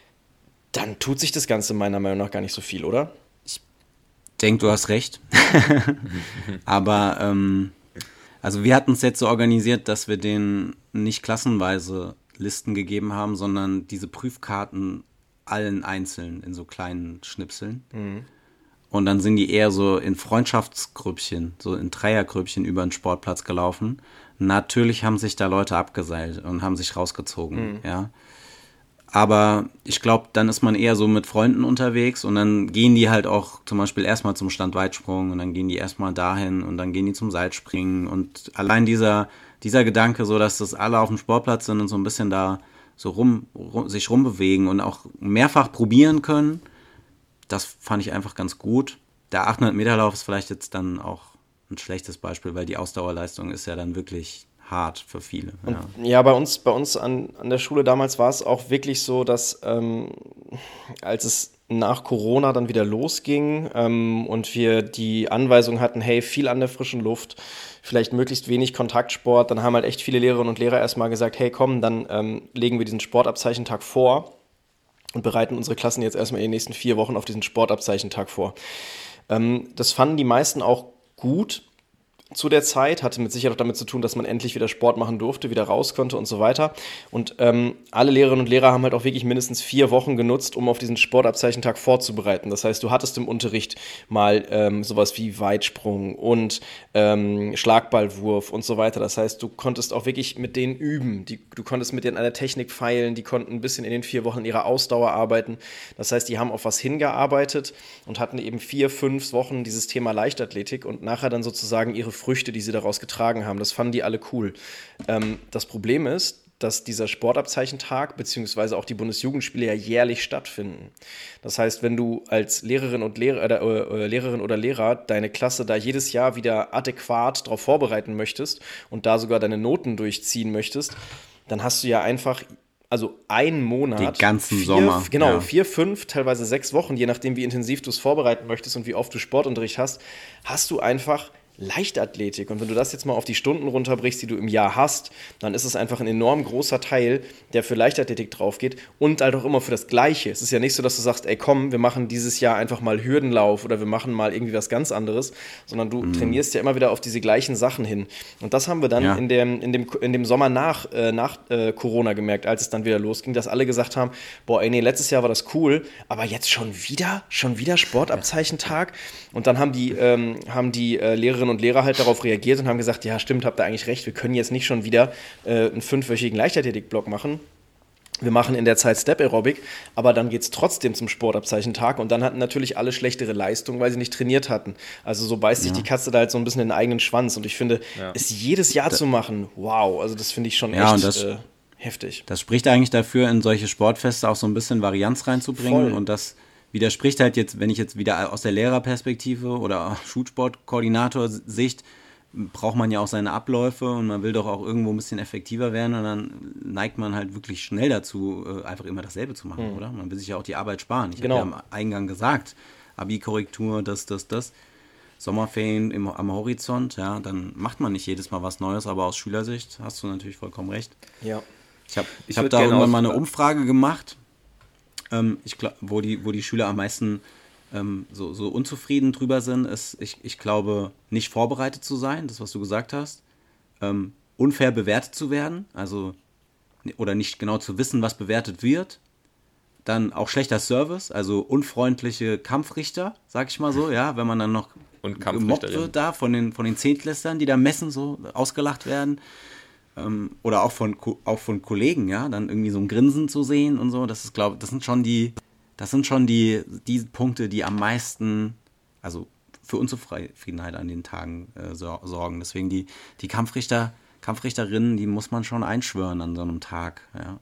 dann tut sich das Ganze meiner Meinung nach gar nicht so viel, oder? Ich denke, du hast recht. Aber ähm, also wir hatten es jetzt so organisiert, dass wir den nicht klassenweise Listen gegeben haben, sondern diese Prüfkarten allen einzeln in so kleinen Schnipseln. Mhm. Und dann sind die eher so in Freundschaftsgrüppchen, so in Dreiergrüppchen über den Sportplatz gelaufen. Natürlich haben sich da Leute abgeseilt und haben sich rausgezogen, mhm. ja. Aber ich glaube, dann ist man eher so mit Freunden unterwegs und dann gehen die halt auch zum Beispiel erstmal zum Standweitsprung und dann gehen die erstmal dahin und dann gehen die zum Seilspringen. Und allein dieser, dieser Gedanke, so dass das alle auf dem Sportplatz sind und so ein bisschen da so rum, rum sich rumbewegen und auch mehrfach probieren können, das fand ich einfach ganz gut. Der achthundert Meter Lauf ist vielleicht jetzt dann auch ein schlechtes Beispiel, weil die Ausdauerleistung ist ja dann wirklich hart für viele. Ja, und, ja bei uns, bei uns an, an der Schule damals war es auch wirklich so, dass ähm, als es nach Corona dann wieder losging ähm, und wir die Anweisung hatten, hey, viel an der frischen Luft, vielleicht möglichst wenig Kontaktsport, dann haben halt echt viele Lehrerinnen und Lehrer erstmal gesagt, hey komm, dann ähm, legen wir diesen Sportabzeichentag vor und bereiten unsere Klassen jetzt erstmal in den nächsten vier Wochen auf diesen Sportabzeichentag vor. Ähm, das fanden die meisten auch gut zu der Zeit, hatte mit Sicherheit auch damit zu tun, dass man endlich wieder Sport machen durfte, wieder raus konnte und so weiter. Und ähm, alle Lehrerinnen und Lehrer haben halt auch wirklich mindestens vier Wochen genutzt, um auf diesen Sportabzeichentag vorzubereiten. Das heißt, du hattest im Unterricht mal ähm, sowas wie Weitsprung und ähm, Schlagballwurf und so weiter. Das heißt, du konntest auch wirklich mit denen üben. Die, du konntest mit denen an der Technik feilen, die konnten ein bisschen in den vier Wochen ihrer Ausdauer arbeiten. Das heißt, die haben auf was hingearbeitet und hatten eben vier, fünf Wochen dieses Thema Leichtathletik und nachher dann sozusagen ihre Früchte, die sie daraus getragen haben. Das fanden die alle cool. Ähm, das Problem ist, dass dieser Sportabzeichentag beziehungsweise auch die Bundesjugendspiele ja jährlich stattfinden. Das heißt, wenn du als Lehrerin und Lehrer, äh, äh, Lehrerin oder Lehrer deine Klasse da jedes Jahr wieder adäquat darauf vorbereiten möchtest und da sogar deine Noten durchziehen möchtest, dann hast du ja einfach also einen Monat. Den ganzen vier, Sommer. Genau, ja. vier, fünf, teilweise sechs Wochen, je nachdem, wie intensiv du es vorbereiten möchtest und wie oft du Sportunterricht hast, hast du einfach Leichtathletik. Und wenn du das jetzt mal auf die Stunden runterbrichst, die du im Jahr hast, dann ist es einfach ein enorm großer Teil, der für Leichtathletik drauf geht und halt auch immer für das Gleiche. Es ist ja nicht so, dass du sagst, ey komm, wir machen dieses Jahr einfach mal Hürdenlauf oder wir machen mal irgendwie was ganz anderes, sondern du mhm. trainierst ja immer wieder auf diese gleichen Sachen hin. Und das haben wir dann ja. in, dem, in, dem, in dem Sommer nach, äh, nach äh, Corona gemerkt, als es dann wieder losging, dass alle gesagt haben, boah ey, nee, letztes Jahr war das cool, aber jetzt schon wieder, schon wieder Sportabzeichentag. Und dann haben die, ähm, haben die äh, Lehrerinnen und Lehrer halt darauf reagiert und haben gesagt, ja stimmt, habt ihr eigentlich recht, wir können jetzt nicht schon wieder äh, einen fünfwöchigen Leichtathletik-Block machen. Wir machen in der Zeit Step-Aerobic, aber dann geht es trotzdem zum Sportabzeichentag und dann hatten natürlich alle schlechtere Leistung, weil sie nicht trainiert hatten. Also so beißt sich ja. die Katze da halt so ein bisschen in den eigenen Schwanz und ich finde, ja. es jedes Jahr da, zu machen, wow, also das finde ich schon ja, echt das, äh, heftig. Das spricht eigentlich dafür, in solche Sportfeste auch so ein bisschen Varianz reinzubringen. Voll. Und das widerspricht halt jetzt, wenn ich jetzt wieder aus der Lehrerperspektive oder Schulsportkoordinator-Sicht, braucht man ja auch seine Abläufe und man will doch auch irgendwo ein bisschen effektiver werden und dann neigt man halt wirklich schnell dazu, einfach immer dasselbe zu machen, mhm. oder? Man will sich ja auch die Arbeit sparen. Ich genau. habe ja am Eingang gesagt, Abi-Korrektur, das, das, das, Sommerferien im, am Horizont, ja, dann macht man nicht jedes Mal was Neues, aber aus Schülersicht hast du natürlich vollkommen recht. Ja. Ich habe ich hab da irgendwann mal eine Umfrage gemacht, ähm, ich glaub, wo, die, wo die Schüler am meisten ähm, so, so unzufrieden drüber sind, ist, ich, ich glaube, nicht vorbereitet zu sein, das, was du gesagt hast, ähm, unfair bewertet zu werden, also oder nicht genau zu wissen, was bewertet wird, dann auch schlechter Service, also unfreundliche Kampfrichter, sag ich mal so, ja, wenn man dann noch und gemobbt wird da von den, von den Zehntklässlern, die da messen, so ausgelacht werden. Ähm, oder auch von, auch von Kollegen, ja, dann irgendwie so ein Grinsen zu sehen und so, das ist, glaube das sind schon die, das sind schon die, die Punkte, die am meisten, also für Unzufriedenheit an den Tagen äh, sorgen. Deswegen die, die Kampfrichter, Kampfrichterinnen, die muss man schon einschwören an so einem Tag, ja.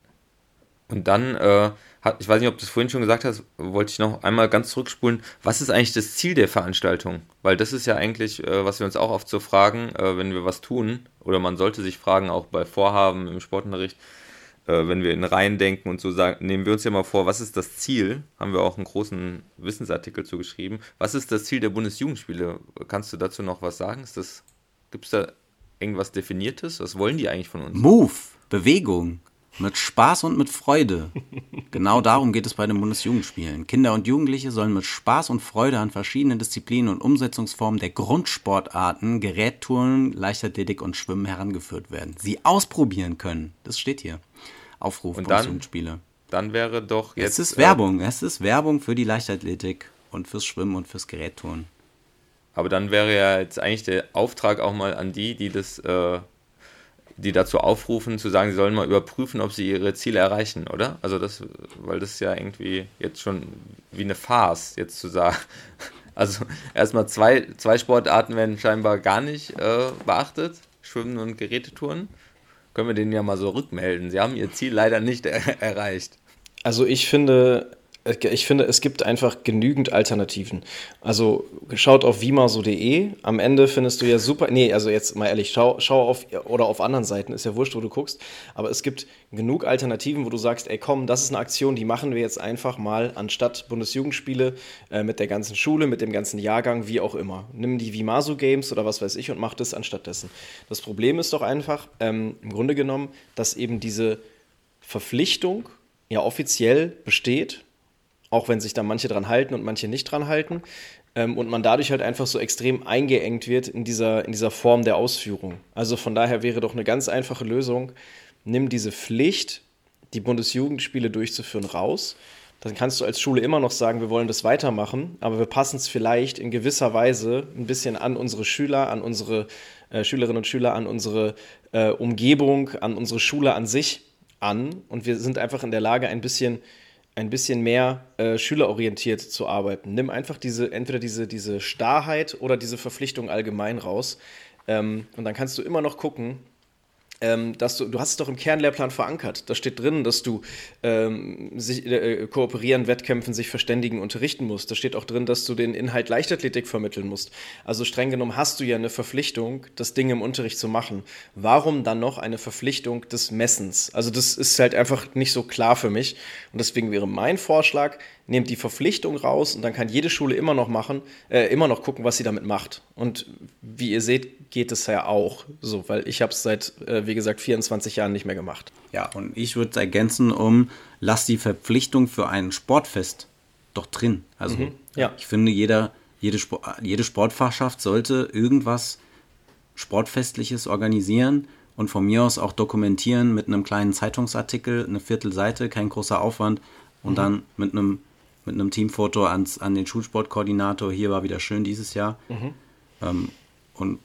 Und dann, äh, hat, ich weiß nicht, ob du es vorhin schon gesagt hast, wollte ich noch einmal ganz zurückspulen, was ist eigentlich das Ziel der Veranstaltung? Weil das ist ja eigentlich, äh, was wir uns auch oft so fragen, äh, wenn wir was tun, oder man sollte sich fragen, auch bei Vorhaben im Sportunterricht, äh, wenn wir in Reihen denken und so sagen, nehmen wir uns ja mal vor, was ist das Ziel? Haben wir auch einen großen Wissensartikel zugeschrieben. Was ist das Ziel der Bundesjugendspiele? Kannst du dazu noch was sagen? Ist das, gibt es da irgendwas Definiertes? Was wollen die eigentlich von uns? Move, Bewegung. Mit Spaß und mit Freude. Genau darum geht es bei den Bundesjugendspielen. Kinder und Jugendliche sollen mit Spaß und Freude an verschiedenen Disziplinen und Umsetzungsformen der Grundsportarten, Gerätturnen, Leichtathletik und Schwimmen herangeführt werden. Sie ausprobieren können. Das steht hier. Aufruf Und Bundesjugendspiele. Dann wäre doch jetzt... Es ist Werbung. Äh, es ist Werbung für die Leichtathletik und fürs Schwimmen und fürs Gerätturnen. Aber dann wäre ja jetzt eigentlich der Auftrag auch mal an die, die das... Äh die dazu aufrufen, zu sagen, sie sollen mal überprüfen, ob sie ihre Ziele erreichen, oder? Also das, weil das ist ja irgendwie jetzt schon wie eine Farce, jetzt zu sagen. Also erstmal zwei, zwei Sportarten werden scheinbar gar nicht äh, beachtet, Schwimmen und Gerätetouren. Können wir denen ja mal so rückmelden. Sie haben ihr Ziel leider nicht er- erreicht. Also ich finde, ich finde, es gibt einfach genügend Alternativen. Also schaut auf vimaso punkt de, am Ende findest du ja super, nee, also jetzt mal ehrlich, schau, schau auf, oder auf anderen Seiten, ist ja wurscht, wo du guckst, aber es gibt genug Alternativen, wo du sagst, ey komm, das ist eine Aktion, die machen wir jetzt einfach mal anstatt Bundesjugendspiele äh, mit der ganzen Schule, mit dem ganzen Jahrgang, wie auch immer. Nimm die Vimaso Games oder was weiß ich und mach das anstatt dessen. Das Problem ist doch einfach, ähm, im Grunde genommen, dass eben diese Verpflichtung ja offiziell besteht, auch wenn sich da manche dran halten und manche nicht dran halten, ähm, und man dadurch halt einfach so extrem eingeengt wird in dieser, in dieser Form der Ausführung. Also von daher wäre doch eine ganz einfache Lösung, nimm diese Pflicht, die Bundesjugendspiele durchzuführen, raus. Dann kannst du als Schule immer noch sagen, wir wollen das weitermachen, aber wir passen es vielleicht in gewisser Weise ein bisschen an unsere Schüler, an unsere äh, Schülerinnen und Schüler, an unsere äh, Umgebung, an unsere Schule an sich an, und wir sind einfach in der Lage, ein bisschen ein bisschen mehr äh, schülerorientiert zu arbeiten. Nimm einfach diese, entweder diese, diese Starrheit oder diese Verpflichtung allgemein raus. Ähm, und dann kannst du immer noch gucken, ähm, dass du, du hast es doch im Kernlehrplan verankert. Da steht drin, dass du ähm, sich, äh, kooperieren, Wettkämpfen, sich verständigen, unterrichten musst. Da steht auch drin, dass du den Inhalt Leichtathletik vermitteln musst. Also streng genommen hast du ja eine Verpflichtung, das Ding im Unterricht zu machen. Warum dann noch eine Verpflichtung des Messens? Also das ist halt einfach nicht so klar für mich. Und deswegen wäre mein Vorschlag, nehmt die Verpflichtung raus und dann kann jede Schule immer noch machen, äh, immer noch gucken, was sie damit macht. Und wie ihr seht, geht es ja auch so, weil ich habe es seit, äh, wie gesagt, vierundzwanzig Jahren nicht mehr gemacht. Ja, und ich würde ergänzen um, lass die Verpflichtung für ein Sportfest doch drin. Also Mhm, ja. ich finde, jeder, jede, Sport, jede Sportfachschaft sollte irgendwas Sportfestliches organisieren und von mir aus auch dokumentieren mit einem kleinen Zeitungsartikel, eine Viertelseite, kein großer Aufwand, und mhm. dann mit einem mit einem Teamfoto ans, an den Schulsportkoordinator, hier war wieder schön dieses Jahr. Mhm. Ähm, und,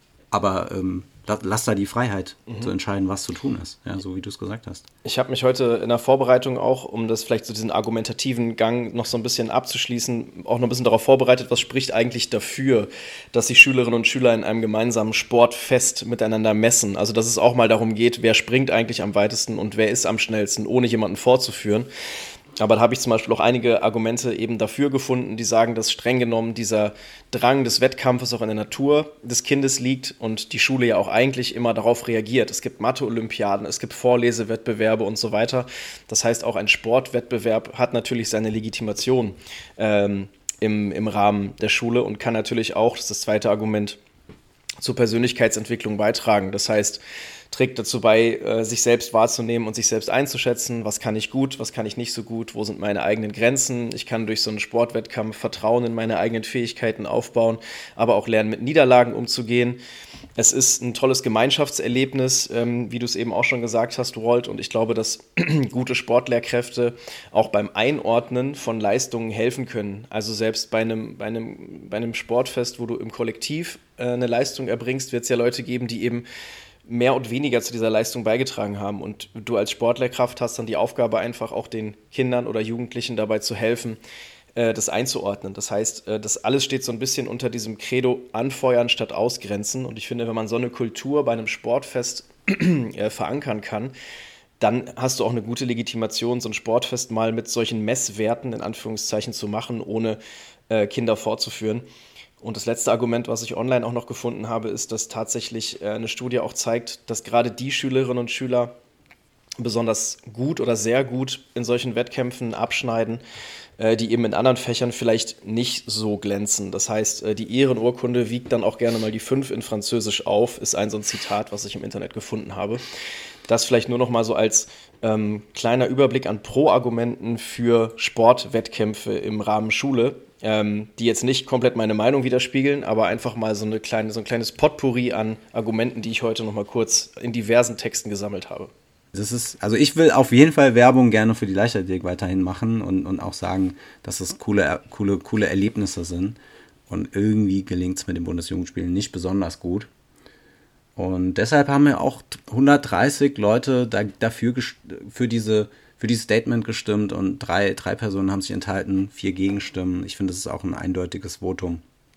aber ähm, lass da die Freiheit mhm. zu entscheiden, was zu tun ist, ja, so wie du es gesagt hast. Ich habe mich heute in der Vorbereitung auch, um das vielleicht so diesen argumentativen Gang noch so ein bisschen abzuschließen, auch noch ein bisschen darauf vorbereitet, was spricht eigentlich dafür, dass sich Schülerinnen und Schüler in einem gemeinsamen Sportfest miteinander messen. Also dass es auch mal darum geht, wer springt eigentlich am weitesten und wer ist am schnellsten, ohne jemanden vorzuführen. Aber da habe ich zum Beispiel auch einige Argumente eben dafür gefunden, die sagen, dass streng genommen dieser Drang des Wettkampfes auch in der Natur des Kindes liegt und die Schule ja auch eigentlich immer darauf reagiert. Es gibt Mathe-Olympiaden, es gibt Vorlesewettbewerbe und so weiter. Das heißt, auch ein Sportwettbewerb hat natürlich seine Legitimation ähm, im, im Rahmen der Schule und kann natürlich auch, das ist das zweite Argument, zur Persönlichkeitsentwicklung beitragen. Das heißt, trägt dazu bei, äh, sich selbst wahrzunehmen und sich selbst einzuschätzen, was kann ich gut, was kann ich nicht so gut, wo sind meine eigenen Grenzen. Ich kann durch so einen Sportwettkampf Vertrauen in meine eigenen Fähigkeiten aufbauen, aber auch lernen, mit Niederlagen umzugehen. Es ist ein tolles Gemeinschaftserlebnis, ähm, wie du es eben auch schon gesagt hast, Rold, und ich glaube, dass gute Sportlehrkräfte auch beim Einordnen von Leistungen helfen können. Also selbst bei einem, bei einem, bei einem Sportfest, wo du im Kollektiv äh, eine Leistung erbringst, wird es ja Leute geben, die eben mehr und weniger zu dieser Leistung beigetragen haben. Und du als Sportlehrkraft hast dann die Aufgabe, einfach auch den Kindern oder Jugendlichen dabei zu helfen, äh, das einzuordnen. Das heißt, äh, das alles steht so ein bisschen unter diesem Credo anfeuern statt ausgrenzen. Und ich finde, wenn man so eine Kultur bei einem Sportfest äh, verankern kann, dann hast du auch eine gute Legitimation, so ein Sportfest mal mit solchen Messwerten in Anführungszeichen zu machen, ohne äh, Kinder vorzuführen. Und das letzte Argument, was ich online auch noch gefunden habe, ist, dass tatsächlich eine Studie auch zeigt, dass gerade die Schülerinnen und Schüler besonders gut oder sehr gut in solchen Wettkämpfen abschneiden, die eben in anderen Fächern vielleicht nicht so glänzen. Das heißt, die Ehrenurkunde wiegt dann auch gerne mal die fünf in Französisch auf, ist ein so ein Zitat, was ich im Internet gefunden habe. Das vielleicht nur noch mal so als ähm, kleiner Überblick an Pro-Argumenten für Sportwettkämpfe im Rahmen Schule, ähm, die jetzt nicht komplett meine Meinung widerspiegeln, aber einfach mal so, eine kleine, so ein kleines Potpourri an Argumenten, die ich heute noch mal kurz in diversen Texten gesammelt habe. Das ist, also ich will auf jeden Fall Werbung gerne für die Leichtathletik weiterhin machen und, und auch sagen, dass es coole, coole, coole Erlebnisse sind. Und irgendwie gelingt es mit den Bundesjugendspielen nicht besonders gut. Und deshalb haben wir auch hundertdreißig Leute da, dafür gest- für diese für dieses Statement gestimmt und drei, drei Personen haben sich enthalten, vier Gegenstimmen. Ich finde, das ist auch ein eindeutiges Votum.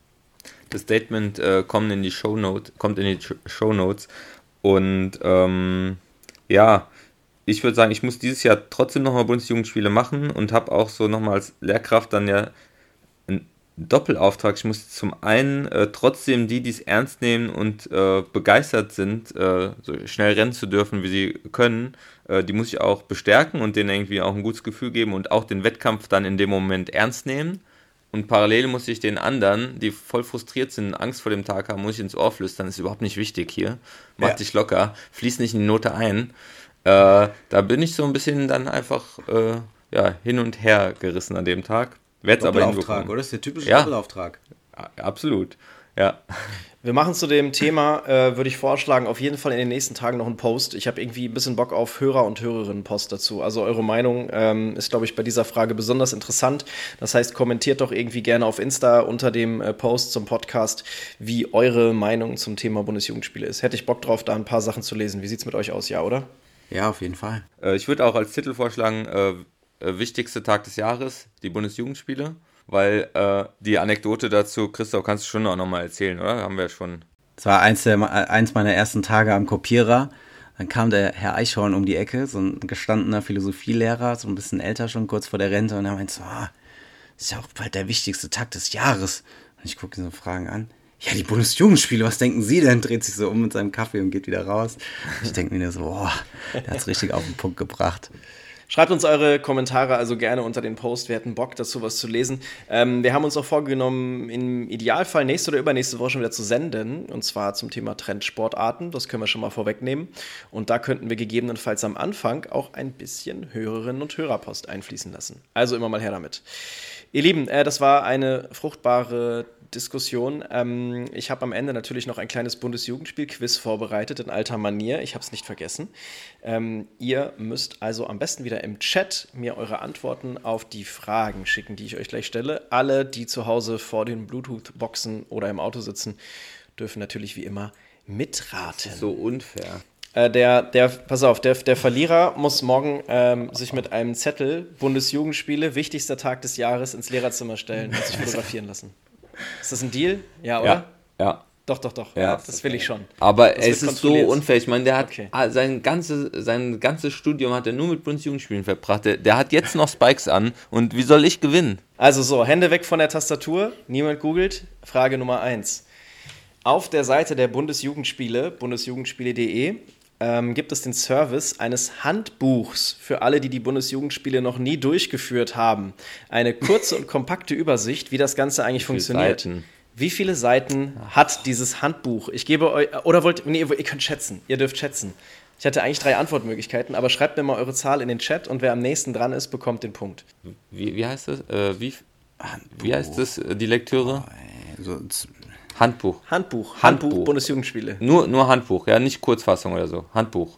Das Statement äh, kommt in die Shownote, kommt in die Shownotes und ähm, ja, ich würde sagen, ich muss dieses Jahr trotzdem nochmal Bundesjugendspiele machen und habe auch so nochmal als Lehrkraft dann ja einen Doppelauftrag. Ich muss zum einen äh, trotzdem die, die es ernst nehmen und äh, begeistert sind, äh, so schnell rennen zu dürfen, wie sie können, äh, die muss ich auch bestärken und denen irgendwie auch ein gutes Gefühl geben und auch den Wettkampf dann in dem Moment ernst nehmen. Und parallel muss ich den anderen, die voll frustriert sind, Angst vor dem Tag haben, muss ich ins Ohr flüstern, ist überhaupt nicht wichtig hier. Mach ja. dich locker, fließ nicht in die Note ein. Äh, da bin ich so ein bisschen dann einfach äh, ja, hin und her gerissen an dem Tag. Doppelauftrag, oder? Das ist der typische ja. Doppelauftrag. Absolut, ja. Wir machen zu dem Thema, äh, würde ich vorschlagen, auf jeden Fall in den nächsten Tagen noch einen Post. Ich habe irgendwie ein bisschen Bock auf Hörer- und Hörerinnen-Post dazu. Also eure Meinung ähm, ist, glaube ich, bei dieser Frage besonders interessant. Das heißt, kommentiert doch irgendwie gerne auf Insta unter dem äh, Post zum Podcast, wie eure Meinung zum Thema Bundesjugendspiele ist. Hätte ich Bock drauf, da ein paar Sachen zu lesen. Wie sieht's mit euch aus, ja, oder? Ja, auf jeden Fall. Äh, ich würde auch als Titel vorschlagen, äh, äh, wichtigste Tag des Jahres, die Bundesjugendspiele. Weil äh, die Anekdote dazu, Christoph, kannst du schon auch nochmal erzählen, oder? Haben wir ja schon. Das war eins, der, eins meiner ersten Tage am Kopierer. Dann kam der Herr Eichhorn um die Ecke, so ein gestandener Philosophielehrer, so ein bisschen älter schon, kurz vor der Rente. Und er meinte so, ah, das ist ja auch bald der wichtigste Tag des Jahres. Und ich gucke ihn so Fragen an. Ja, die Bundesjugendspiele, was denken Sie denn? Dreht sich so um mit seinem Kaffee und geht wieder raus. Ich denke mir so, boah, der hat es richtig auf den Punkt gebracht. Schreibt uns eure Kommentare also gerne unter den Post. Wir hätten Bock, dazu was zu lesen. Ähm, wir haben uns auch vorgenommen, im Idealfall nächste oder übernächste Woche schon wieder zu senden. Und zwar zum Thema Trendsportarten. Das können wir schon mal vorwegnehmen. Und da könnten wir gegebenenfalls am Anfang auch ein bisschen Hörerinnen- und Hörerpost einfließen lassen. Also immer mal her damit. Ihr Lieben, äh, das war eine fruchtbare Diskussion. Ähm, ich habe am Ende natürlich noch ein kleines Bundesjugendspiel-Quiz vorbereitet in alter Manier. Ich habe es nicht vergessen. Ähm, ihr müsst also am besten wieder im Chat mir eure Antworten auf die Fragen schicken, die ich euch gleich stelle. Alle, die zu Hause vor den Bluetooth-Boxen oder im Auto sitzen, dürfen natürlich wie immer mitraten. So unfair. Äh, der, der, pass auf, der, der Verlierer muss morgen ähm, sich mit einem Zettel Bundesjugendspiele, wichtigster Tag des Jahres, ins Lehrerzimmer stellen und sich fotografieren lassen. Ist das ein Deal? Ja, oder? Ja, ja. Doch, doch, doch. Ja, ja, das will ich schon. Aber das es ist so unfair. Ich meine, der hat okay. sein, ganze, sein ganzes Studium hat er nur mit Bundesjugendspielen verbracht. Der, der hat jetzt noch Spikes an. Und wie soll ich gewinnen? Also so, Hände weg von der Tastatur. Niemand googelt. Frage Nummer eins. Auf der Seite der Bundesjugendspiele, bundesjugendspiele punkt de, ähm, gibt es den Service eines Handbuchs für alle, die die Bundesjugendspiele noch nie durchgeführt haben. Eine kurze und kompakte Übersicht, wie das Ganze eigentlich funktioniert. Seiten? Wie viele Seiten hat dieses Handbuch? Ich gebe euch, oder wollt, nee, ihr könnt schätzen. Ihr dürft schätzen. Ich hatte eigentlich drei Antwortmöglichkeiten, aber schreibt mir mal eure Zahl in den Chat und wer am nächsten dran ist, bekommt den Punkt. Wie, wie heißt das? Äh, wie, wie heißt das, die Lektüre? So, Handbuch. Handbuch. Handbuch, Handbuch. Bundesjugendspiele. Nur, nur Handbuch, ja, nicht Kurzfassung oder so. Handbuch.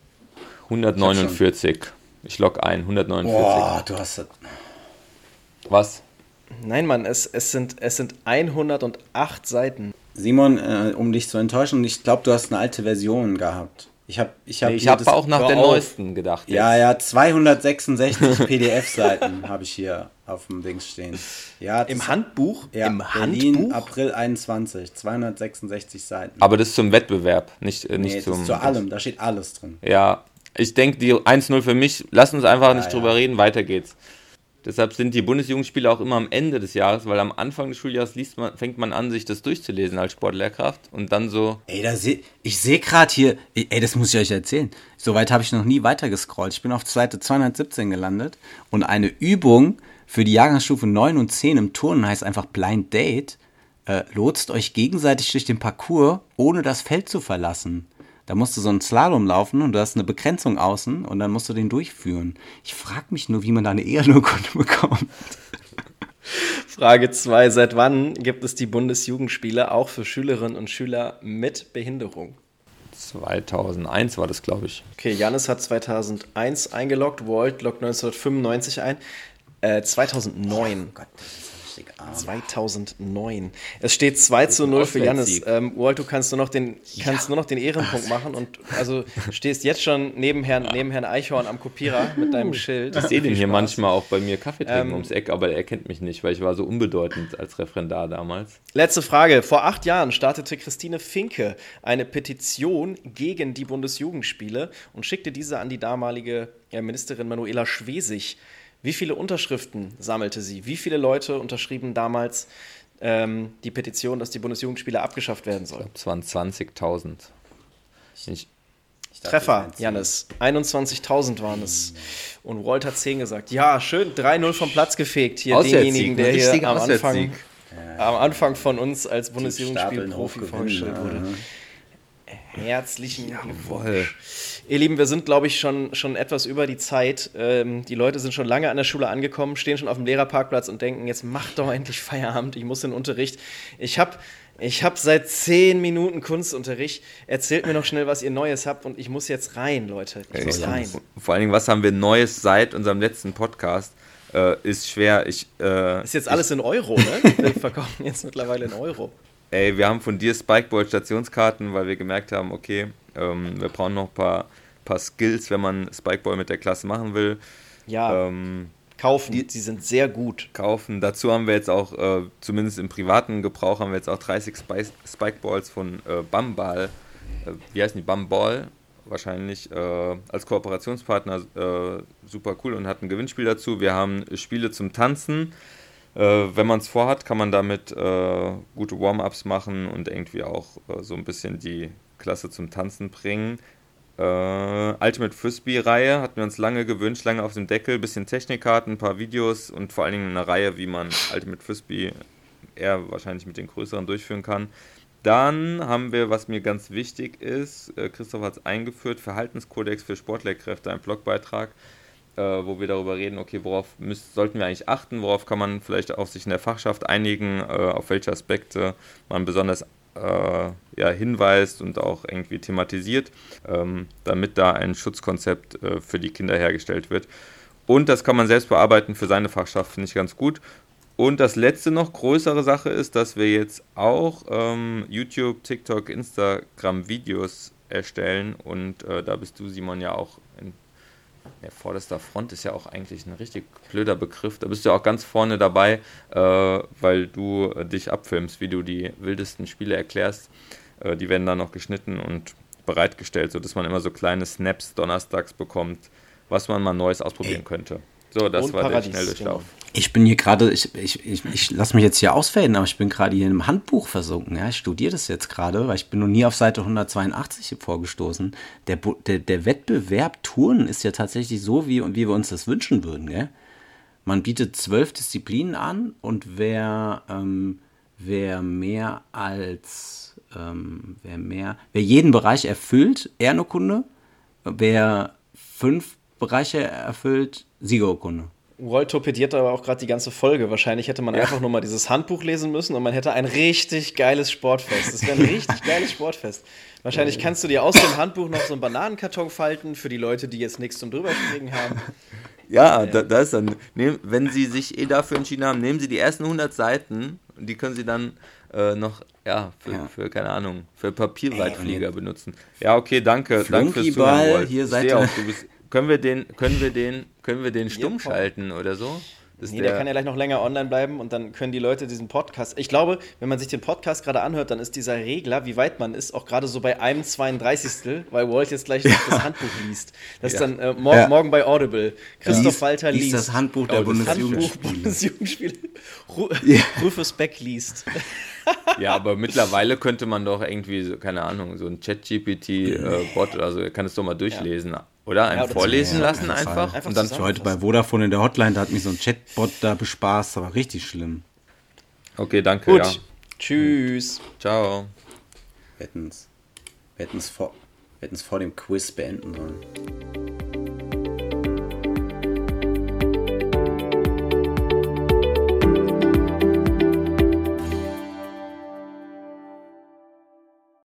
hundertneunundvierzig. Ich log ein, hundertneunundvierzig. Boah, du hast das. Was? Nein, Mann, es, es, sind, es sind hundertacht Seiten. Simon, äh, um dich zu enttäuschen, ich glaube, du hast eine alte Version gehabt. Ich habe ich hab nee, ich hab auch nach der auf. neuesten gedacht. Jetzt. Ja, ja, zweihundertsechsundsechzig P D F-Seiten habe ich hier auf dem Dings stehen. Ja, Im Handbuch? Ja, Im Berlin, Handbuch? April einundzwanzig, zweihundertsechsundsechzig Seiten. Aber das ist zum Wettbewerb, nicht, äh, nicht nee, zum... Das ist zu allem, da steht alles drin. Ja, ich denke, die eins null für mich, lass uns einfach ja, nicht drüber ja. reden, weiter geht's. Deshalb sind die Bundesjugendspiele auch immer am Ende des Jahres, weil am Anfang des Schuljahres liest man, fängt man an, sich das durchzulesen als Sportlehrkraft und dann so... Ey, da seh, ich sehe gerade hier, ey, das muss ich euch erzählen, soweit habe ich noch nie weiter gescrollt. Ich bin auf Seite zweihundertsiebzehn gelandet und eine Übung für die Jahrgangsstufe neun und zehn im Turnen heißt einfach Blind Date, äh, lotst euch gegenseitig durch den Parcours, ohne das Feld zu verlassen. Da musst du so einen Slalom laufen und du hast eine Begrenzung außen und dann musst du den durchführen. Ich frage mich nur, wie man da eine Ehrenurkunde bekommt. Frage zwei. Seit wann gibt es die Bundesjugendspiele auch für Schülerinnen und Schüler mit Behinderung? zweitausendeins war das, glaube ich. Okay, Jannis hat zweitausendeins eingeloggt, Walt loggt neunzehnhundertfünfundneunzig ein. Äh, zweitausendneun. Oh Gott, das ist richtig arm. zweitausendneun. Es steht zwei zu null für Jannis. Ähm, Walt, du kannst nur noch den, kannst nur noch den Ehrenpunkt machen und also stehst jetzt schon neben Herrn, neben Herrn Eichhorn am Kopierer mit deinem Schild. Ich sehe den hier manchmal auch bei mir Kaffee trinken Ähm, ums Eck, aber er kennt mich nicht, weil ich war so unbedeutend als Referendar damals. Letzte Frage. Vor acht Jahren startete Christine Finke eine Petition gegen die Bundesjugendspiele und schickte diese an die damalige ja, Ministerin Manuela Schwesig. Wie viele Unterschriften sammelte sie? Wie viele Leute unterschrieben damals ähm, die Petition, dass die Bundesjugendspiele abgeschafft werden Ich sollen? glaube, es waren zwanzigtausend. Ich, Treffer, Jannis. einundzwanzigtausend waren es. Und Walt hat zehn gesagt. Ja, schön, drei null vom Platz gefegt. Hier Auswärtssieg, denjenigen, der ein hier richtiger am Anfang, Auswärtssieg. am Anfang von uns als Stapeln Bundesjugendspiel-Profi hochgewinnen, vorgestellt ja. wurde. Herzlichen Jawohl. Glückwunsch. Ihr Lieben, wir sind, glaube ich, schon, schon etwas über die Zeit. Ähm, die Leute sind schon lange an der Schule angekommen, stehen schon auf dem Lehrerparkplatz und denken, jetzt macht doch endlich Feierabend, ich muss in den Unterricht. Ich habe ich hab seit zehn Minuten Kunstunterricht. Erzählt mir noch schnell, was ihr Neues habt und ich muss jetzt rein, Leute. Ich Ey, muss rein. Vor allen Dingen, was haben wir Neues seit unserem letzten Podcast? Äh, ist schwer. Ich, äh, Ist jetzt alles in Euro, ne? Wir verkaufen jetzt mittlerweile in Euro. Ey, wir haben von dir Spikeball-Stationskarten, weil wir gemerkt haben, okay, ähm, wir brauchen noch ein paar, paar Skills, wenn man Spikeball mit der Klasse machen will. Ja, Ähm, kaufen, die, sie sind sehr gut. kaufen. Dazu haben wir jetzt auch, äh, zumindest im privaten Gebrauch, haben wir jetzt auch dreißig Spike Spikeballs von äh, Bambal, äh, wie heißen die, Bamball wahrscheinlich, äh, als Kooperationspartner äh, super cool und hat ein Gewinnspiel dazu. Wir haben Spiele zum Tanzen. Äh, wenn man es vorhat, kann man damit äh, gute Warm-Ups machen und irgendwie auch äh, so ein bisschen die Klasse zum Tanzen bringen. Äh, Ultimate Frisbee-Reihe hatten wir uns lange gewünscht, lange auf dem Deckel, bisschen Technikkarten, ein paar Videos und vor allen Dingen eine Reihe, wie man Ultimate Frisbee eher wahrscheinlich mit den größeren durchführen kann. Dann haben wir, was mir ganz wichtig ist, äh, Christoph hat es eingeführt, Verhaltenskodex für Sportlehrkräfte, ein Blogbeitrag, äh, wo wir darüber reden, okay, worauf müssen, sollten wir eigentlich achten, worauf kann man vielleicht auch sich in der Fachschaft einigen, äh, auf welche Aspekte man besonders äh, ja, hinweist und auch irgendwie thematisiert, ähm, damit da ein Schutzkonzept äh, für die Kinder hergestellt wird. Und das kann man selbst bearbeiten für seine Fachschaft, finde ich ganz gut. Und das letzte noch, größere Sache ist, dass wir jetzt auch ähm, YouTube, TikTok, Instagram Videos erstellen und äh, da bist du, Simon, ja auch in ja, vorderster Front, ist ja auch eigentlich ein richtig blöder Begriff. Da bist du ja auch ganz vorne dabei, äh, weil du äh, dich abfilmst, wie du die wildesten Spiele erklärst. Äh, die werden dann noch geschnitten und bereitgestellt, sodass man immer so kleine Snaps donnerstags bekommt, was man mal Neues ausprobieren könnte. So, das Und war Paradies, der Schnelldurchlauf. Ich bin hier gerade, ich, ich, ich, ich lasse mich jetzt hier ausfaden, aber ich bin gerade hier in einem Handbuch versunken. Ja? Ich studiere das jetzt gerade, weil ich bin noch nie auf Seite hundertzweiundachtzig vorgestoßen. Der, Bu- der, der Wettbewerb Touren ist ja tatsächlich so, wie, wie wir uns das wünschen würden. Gell? Man bietet zwölf Disziplinen an und wer, ähm, wer mehr als, ähm, wer mehr, wer jeden Bereich erfüllt, Ehrenurkunde, wer fünf Bereiche erfüllt, Siegerurkunde. Walt torpediert aber auch gerade die ganze Folge. Wahrscheinlich hätte man einfach nur mal dieses Handbuch lesen müssen und man hätte ein richtig geiles Sportfest. Das wäre ein richtig geiles Sportfest. Wahrscheinlich kannst du dir aus dem Handbuch noch so einen Bananenkarton falten für die Leute, die jetzt nichts zum Drüberspringen haben. Ja, da, da ist dann, nehm, wenn Sie sich eh dafür entschieden haben, nehmen Sie die ersten hundert Seiten und die können Sie dann äh, noch, ja, für, Ja. für, keine Ahnung, für Papierweitflieger benutzen. Ja, okay, danke. Danke fürs Flunkyball, Zuhören, Walt. hier Ich seid sehe ihr. auch, du bist, können wir den, können wir den, können wir den stumm komm. schalten oder so? Das ist Nee, der kann ja gleich noch länger online bleiben und dann können die Leute diesen Podcast. Ich glaube, wenn man sich den Podcast gerade anhört, dann ist dieser Regler, wie weit man ist, auch gerade so bei einem zweiunddreißigstel, weil Walt jetzt gleich noch das Handbuch liest. Das ist Ja. dann äh, mor Ja. morgen bei Audible. Christoph Lies- Walter lies liest. das Handbuch der Oh, das Handbuch Bundesjugendspiele. Bundesjugendspiele. Ru Ja. Rufus Beck liest. Ja, aber mittlerweile könnte man doch irgendwie, so, keine Ahnung, so ein Chat-G P T-Bot oder so, er kann es doch mal durchlesen, oder? Einem Ja, oder vorlesen zusammen- lassen auf jeden einfach. Fall. Einfach und dann Ich war heute bei Vodafone in der Hotline, da hat mich so ein Chatbot da bespaßt, aber richtig schlimm. Okay, danke, Gut. ja. Tschüss. Ciao. Wir hätten's, wir hätten's vor, Wir hätten es vor dem Quiz beenden sollen.